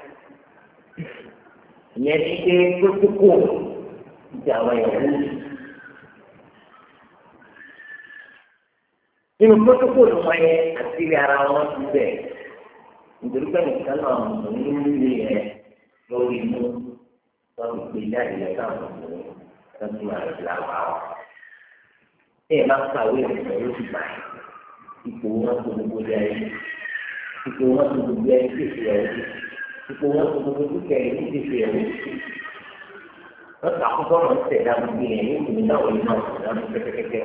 ìyẹn ti ṣe protocol ti àwọn ìyàwó. nínú protocol wọn yẹ àtìrí ara wọn ti bẹ̀ nítorí pé nìkan náà mùsùlùmí ló ń lé yẹn lórí inú wọn fi gbé jáde lọ sáwọn mùsùlùmí wọn tún máa fi lápá wọn. ẹ máa kàwé ìrìnà ló ti bá ipò wọn tó gbogbo jẹ ipò wọn tó gbogbo ẹ ti fi ẹwọ ipò wọn tó gbogbo dúkìá ẹ ti fi ẹwọ wọn kà kókó wọn tẹ dáàbò bí yẹn yóò fi náà wọlé náà wọn náà kẹkẹkẹkẹ.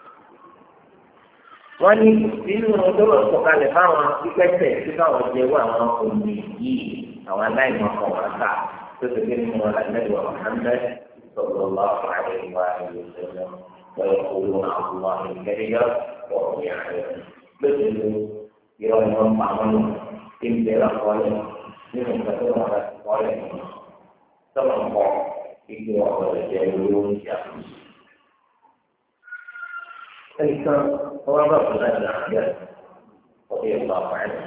wọ́n ní nínú ọdọ́rọ̀ sọ̀kalẹ̀ fáwọn pípẹ́sẹ̀ tí káwọn jẹ́ wọ àwọn òní yìí àwọn aláìmọ̀ kan wá gbà tó ti gbé nínú ọ̀làdẹ́rù Muhammad sallallahu alaihi wa sallam wọ́n kó ló ń àwọn ọmọ ìkẹ́lẹ́yọ́ wọ́n yà rẹ̀ lóṣèlú yọ̀ ní wọ́n pa wọn lọ kí n bẹ̀rẹ̀ àkọọ́lẹ̀ nínú ìgbà tó wọn rẹ̀ kọ́lẹ̀ sọ̀rọ̀ kọ́ ìgbé ọ̀rọ̀ jẹ́ olórí ìyàwó. ẹnìkan wọ́n bá bọ̀ láti àgbẹ̀ ọ̀dẹ̀ ìgbà fàáyé.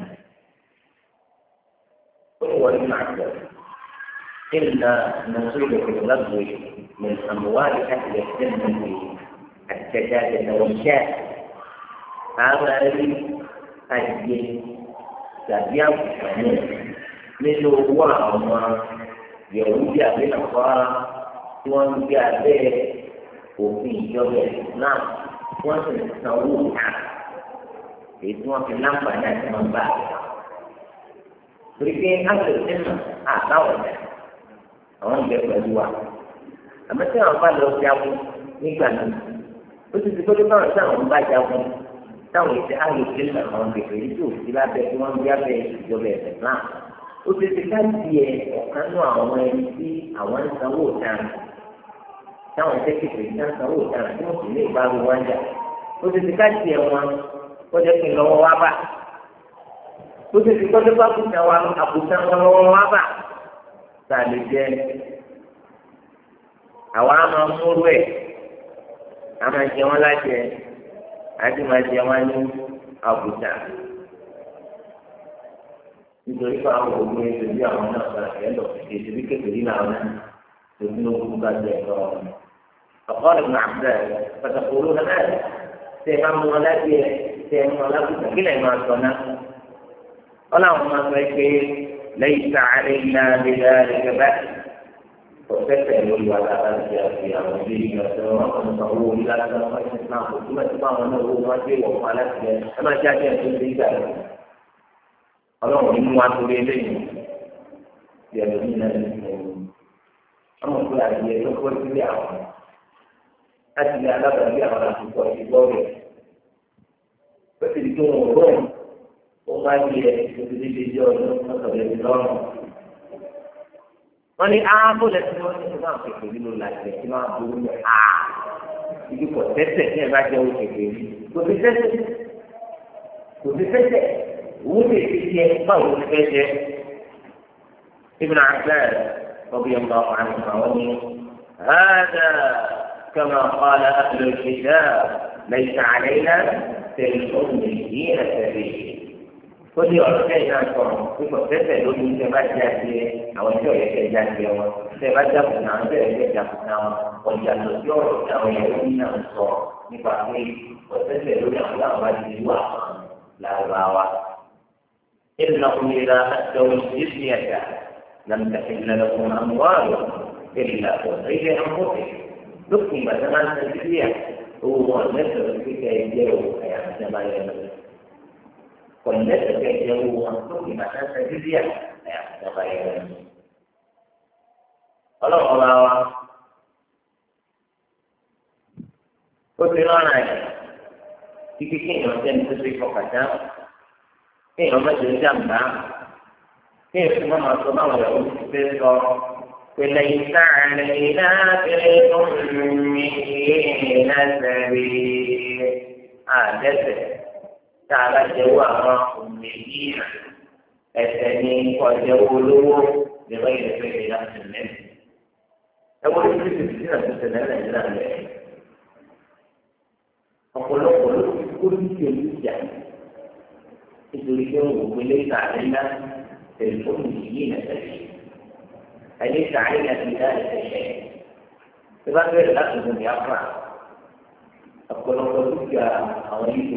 هو المعبد إلا نصيب في الغزو من أموال أهل الذمة الدجاجة والشاة هذا الذي أجل سبيل من هو أمر يهودي أبي نصارى وأنبي أبي وفي جبل الإسلام وأنسوها إذن في لمبة من بعد Berikan hasil semua, ah tahu tak? Orang dia berdua. Apa sih orang pada jauh ni kan? Betul betul kalau saya orang baca pun tahu itu ahli semua orang itu sila berjuang dia berjuang Islam. Udah sekian dia kan orang ini awal tahu kan? Tahu saya kita tahu kan? Semua ini baru wajah. Udah sekian dia orang, udah keluar apa? Ó ti fi kọ́jú bá kùtà wa àbùtà wọn lọ́wọ́ wá bà tá a lè jẹ àwa á máa múrú ẹ̀ á máa jẹ wọn lájẹ á sì máa jẹ wọn ní àbùtà nítorí pé àwọn òògùn ètò bí àwọn náà bá ẹ̀ lọ sí ètò bí kékeré làwọn náà tó ní ogun bá jẹ ẹ̀rọ ọ̀pọ̀ ìgbà àbúrò ẹ̀ pàtàkì olóòrùn náà tẹ̀ máa mú wọn lájẹ tẹ̀ mú wọn lábùtà kí lẹ́yìn máa sọ náà. اللهم بارك ليس علينا بذلك بأس وتسأل ولا أرجع في أمرين وتنصروا إلى سماء الإسلام ثم تبع له وجه وقالت كما جاء في ذلك اللهم إن وعدوا إليه يا الذين آمنوا اللهم لا يتوكل بالله أجل على ذلك على الكفار فتلكم ó bá yẹ ìdílé ìdílé ọdún lọ́sọ̀rọ̀ ìdílé lọ́rùn. wọ́n ní áábò lẹ́sìn tí wọ́n ti fún àwọn kékeré nínú làjẹ́ tí wọ́n á burú ní à ibi kò tẹ́tẹ̀ tí ẹ bá jẹ́ òun kékeré kò sí tẹ́tẹ̀ kò sí tẹ́tẹ̀ òun lè fi jẹ báwo ni fẹ́ jẹ. ابن عباس رضي الله عنهما هذا كما قال أهل الكتاب ليس علينا في الأميين سبيل ó ní ọ̀rọ̀ tẹ́yìn náà sọ̀rọ̀ pípọ̀ tẹ́tẹ̀ lórí tẹ́ bá jáde àwọn tí ọ̀yẹ́ tẹ́ jáde wọn tẹ́ bá jáde náà tẹ́ ẹ̀yẹ́ jáde náà ọ̀jà lọ sí ọ̀rọ̀ tí àwọn ẹ̀yẹ́ ní náà sọ nípa pé ọ̀tẹ́tẹ̀ lórí àwọn láwọn bá ti wà lára wa. إن إذا أتوا الجزية لم تحل لكم أموالهم إلا بغير أنفسهم لكم مثلا الجزية هو مثل في كيديه كما يملك كلنا تجاهلوا وانتم مكان تجزية لا يتغير الله الله قلت لنا تيجي كين وجن تسوي فقط كين وما تجمع kí èsì máa máa sọ báwọn ìyàwó ti fẹ́ sọ pẹ̀lẹ́ ìsáàlẹ̀ ìdáàbẹ̀rẹ̀ tó ń mi lẹ́sẹ̀rẹ̀ àdẹ́sẹ̀ tá a bá jẹ́wọ́ àwọn òmìnira ẹsẹ̀ ní ọjọ́ olówó lẹ́wọ́ ìrẹsẹ̀ ìdáàbẹ̀ lẹ́sẹ̀. ẹ wọ́n ti fi fi sílẹ̀ tó tẹ̀lé nàìjíríà lẹ́yìn. ọ̀pọ̀lọpọ̀ ló ti kó ní ti èyí jà nítorí pé wọ́n gbélé ìtàlẹ́ náà tẹlifóònù yìí nẹ̀sẹ̀ أليس علينا في ذلك شيء؟ إذا غير الأخذ من يقرأ أقول لك أريد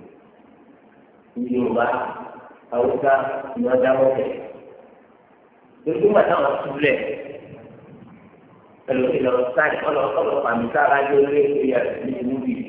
يوبا أو كا يودعوك ثم تأخذ سبله kalau kita rasa kalau kalau kami cara jual ya ini mungkin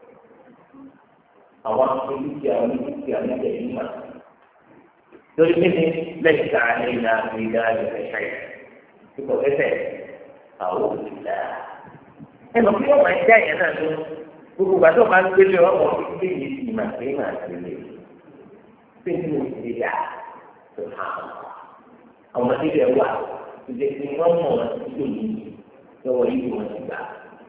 awak ini jangan jangan jadi mana. Jadi ini ليس علينا في ذلك شيء. Itu efek. Alhamdulillah. Eh, mungkin orang macam ni kan tu. Buku baca kan beli orang ini di mana mana beli. Pintu dia. Subhanallah. Awak tidak buat. Jadi ngomong itu ni. Kalau ibu masih tak.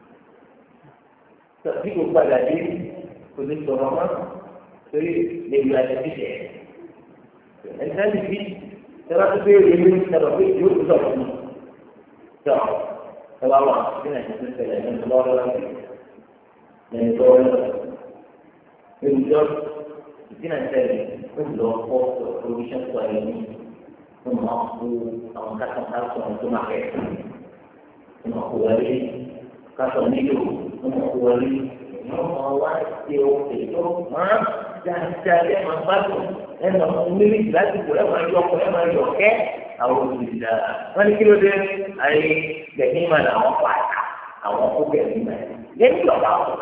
Tapi buku pada diri. Kulit orang. Jadi dia belajar dia. Entah di. Terus dia ini terus dia jauh jauh. So, kalau Allah ini nanti saya akan keluar lagi. Dan keluar lagi. Untuk ini nanti untuk foto provision kuali ini, mampu angkat angkat untuk makan, mampu wali, kasih niru, mampu wali, mampu tiup tiup, mah jangan jadi membantu. Dan memilih lagi boleh majok boleh majok, ke? Alhamdulillah. Mana kilo dia? Ai jadi mana awak patah, awak pukul di mana? Jadi tak tahu.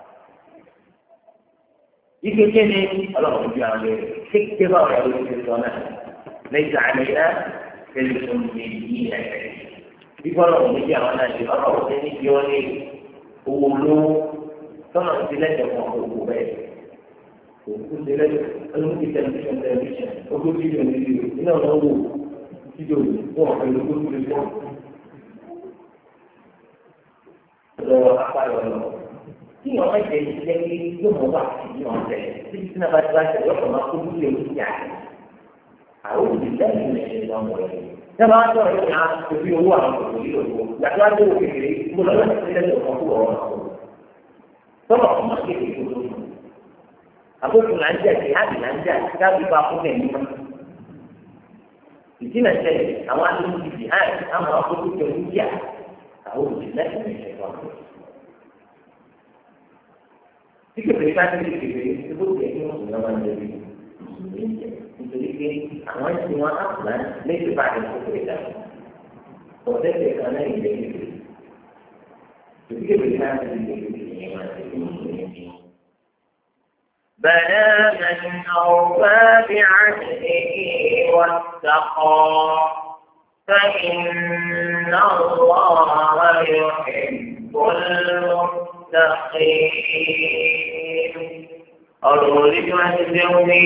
Jika jadi Allah berjaya, sikit bahawa yang berjaya. Lepas ada telefon ini, di kalau berjaya mana dia Allah ini dia ni ulu, kalau tidak dia mahu buat. Untuk dia, kalau kita television television, aku video video, ini orang ulu. Tidur, wah kalau tu tidur. Kalau apa yang ni orang jadi jadi tu mudah, ni orang jadi. Jadi kita nak baca baca, orang nak kumpul dia ujian. Aku tidak ni orang boleh. Kalau ada orang yang kumpul orang kumpul dia, nak ada orang kiri, mula kita ada kumpul orang. Kalau masih kumpul, aku belanja, dia belanja, kita berapa ni? Di sini saya, awak ini jihad, awak aku tu kerja, tahu tidak ni saya. Jika berita ini disebut dia itu nama jadi, jadi awak semua apa, lebih banyak berita. Proses kerana ini, jika berita ini ini. بلى من أوفى بعهده واتقى فإن الله يحب المتقين. أرولي ما تزوي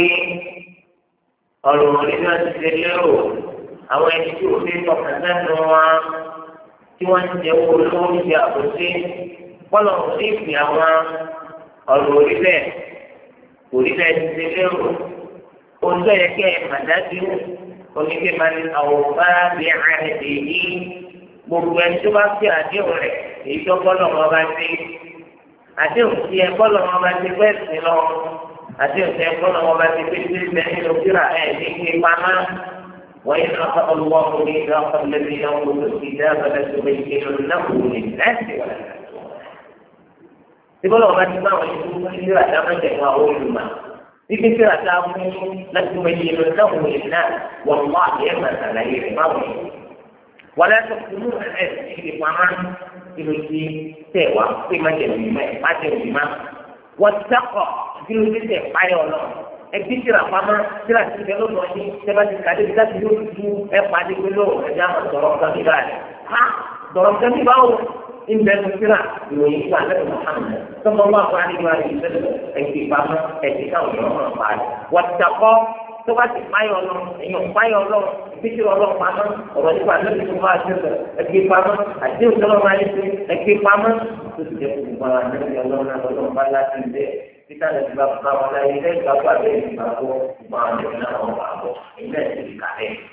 أرولي ما تزلوا أو يشوف في تحسنوا تون يقولون يا أبوسي ولو نصيب يا ما أرولي به orílẹ̀ èdè ti lérò oúnjẹ yẹ kí ẹ màdájú onígbé máa ní àwòbá bí àrẹ̀dẹ̀ yìí gbogbo ẹni tó bá fi àdéhùn rẹ̀ èyí tó bọ́lọ̀ wọn bá dé àdéhùn tí ẹ bọ́lọ̀ wọn bá dé bẹ́ẹ̀ sí lọ àdéhùn tí ẹ bọ́lọ̀ wọn bá dé bẹ́ẹ̀ sí bẹ́ẹ̀ nínú kíra ẹ̀ ní kí pamá wọ́n yìí náà fọ́ ọlọ́wọ́ orí ìdá ọkọ̀ lẹ́bí náà wọ́n tó ti dá abẹ́lẹ́ tó bẹ́ẹ̀ ṣe lọ náà wò ní láti wà láti. Ibolo ọba ti bá àwọn ìlú ìlú àdámẹ́jẹ̀ fún àwọn olùmọ̀. Ibi tí a ta fún láti wọ iye lọ náà wòye náà wọ́n mú àbíyẹ̀ máa ṣàlàyé rẹ̀ báwọn yìí. Wọ́n lẹ́sọ̀ fún ẹ̀ ṣe ìpamọ́ ìlú ti tẹ̀ wá pé má jẹ̀ wí mẹ́ má jẹ̀ wí má. Wọ́n ti dákọ̀ bí ló ti tẹ̀ páyọ̀ lọ. Ẹbí tí ra pamọ́ tí ra ti tẹ̀ lọ́dọ̀ ní tẹ́bá ti kàdé bí láti yóò tu ẹ pàdé pé lọ́wọ́ ẹ̀dá máa sọ̀rọ̀ kan nígbà rẹ̀. Ha sọ̀rọ̀ kan nígbà wo? Indah kira ini adalah Muhammad. Sallallahu alaihi wasallam. Etika etika orang apa? Wattaqo tó bá ti páyọ̀ lọ èèyàn páyọ̀ lọ ìfísí ọlọ́run pamọ́ ọ̀rọ̀ nípa lórí tó bá ṣẹlẹ̀ ẹgbẹ́ pamọ́ àti òṣèlú máa ń ṣe ẹgbẹ́ pamọ́ tó ti jẹ́ gbogbo àwọn àdéhùn ọlọ́run náà lọ́dún bá láti ń bẹ́ẹ̀ títà lè gba fún àwọn ọláyé lẹ́yìn ìgbàgbọ́ àbẹ́ ìgbàgbọ́ ìgbà àwọn àdéhùn náà wọ́n wà bọ̀ èyí náà ti kà bẹ́ẹ̀.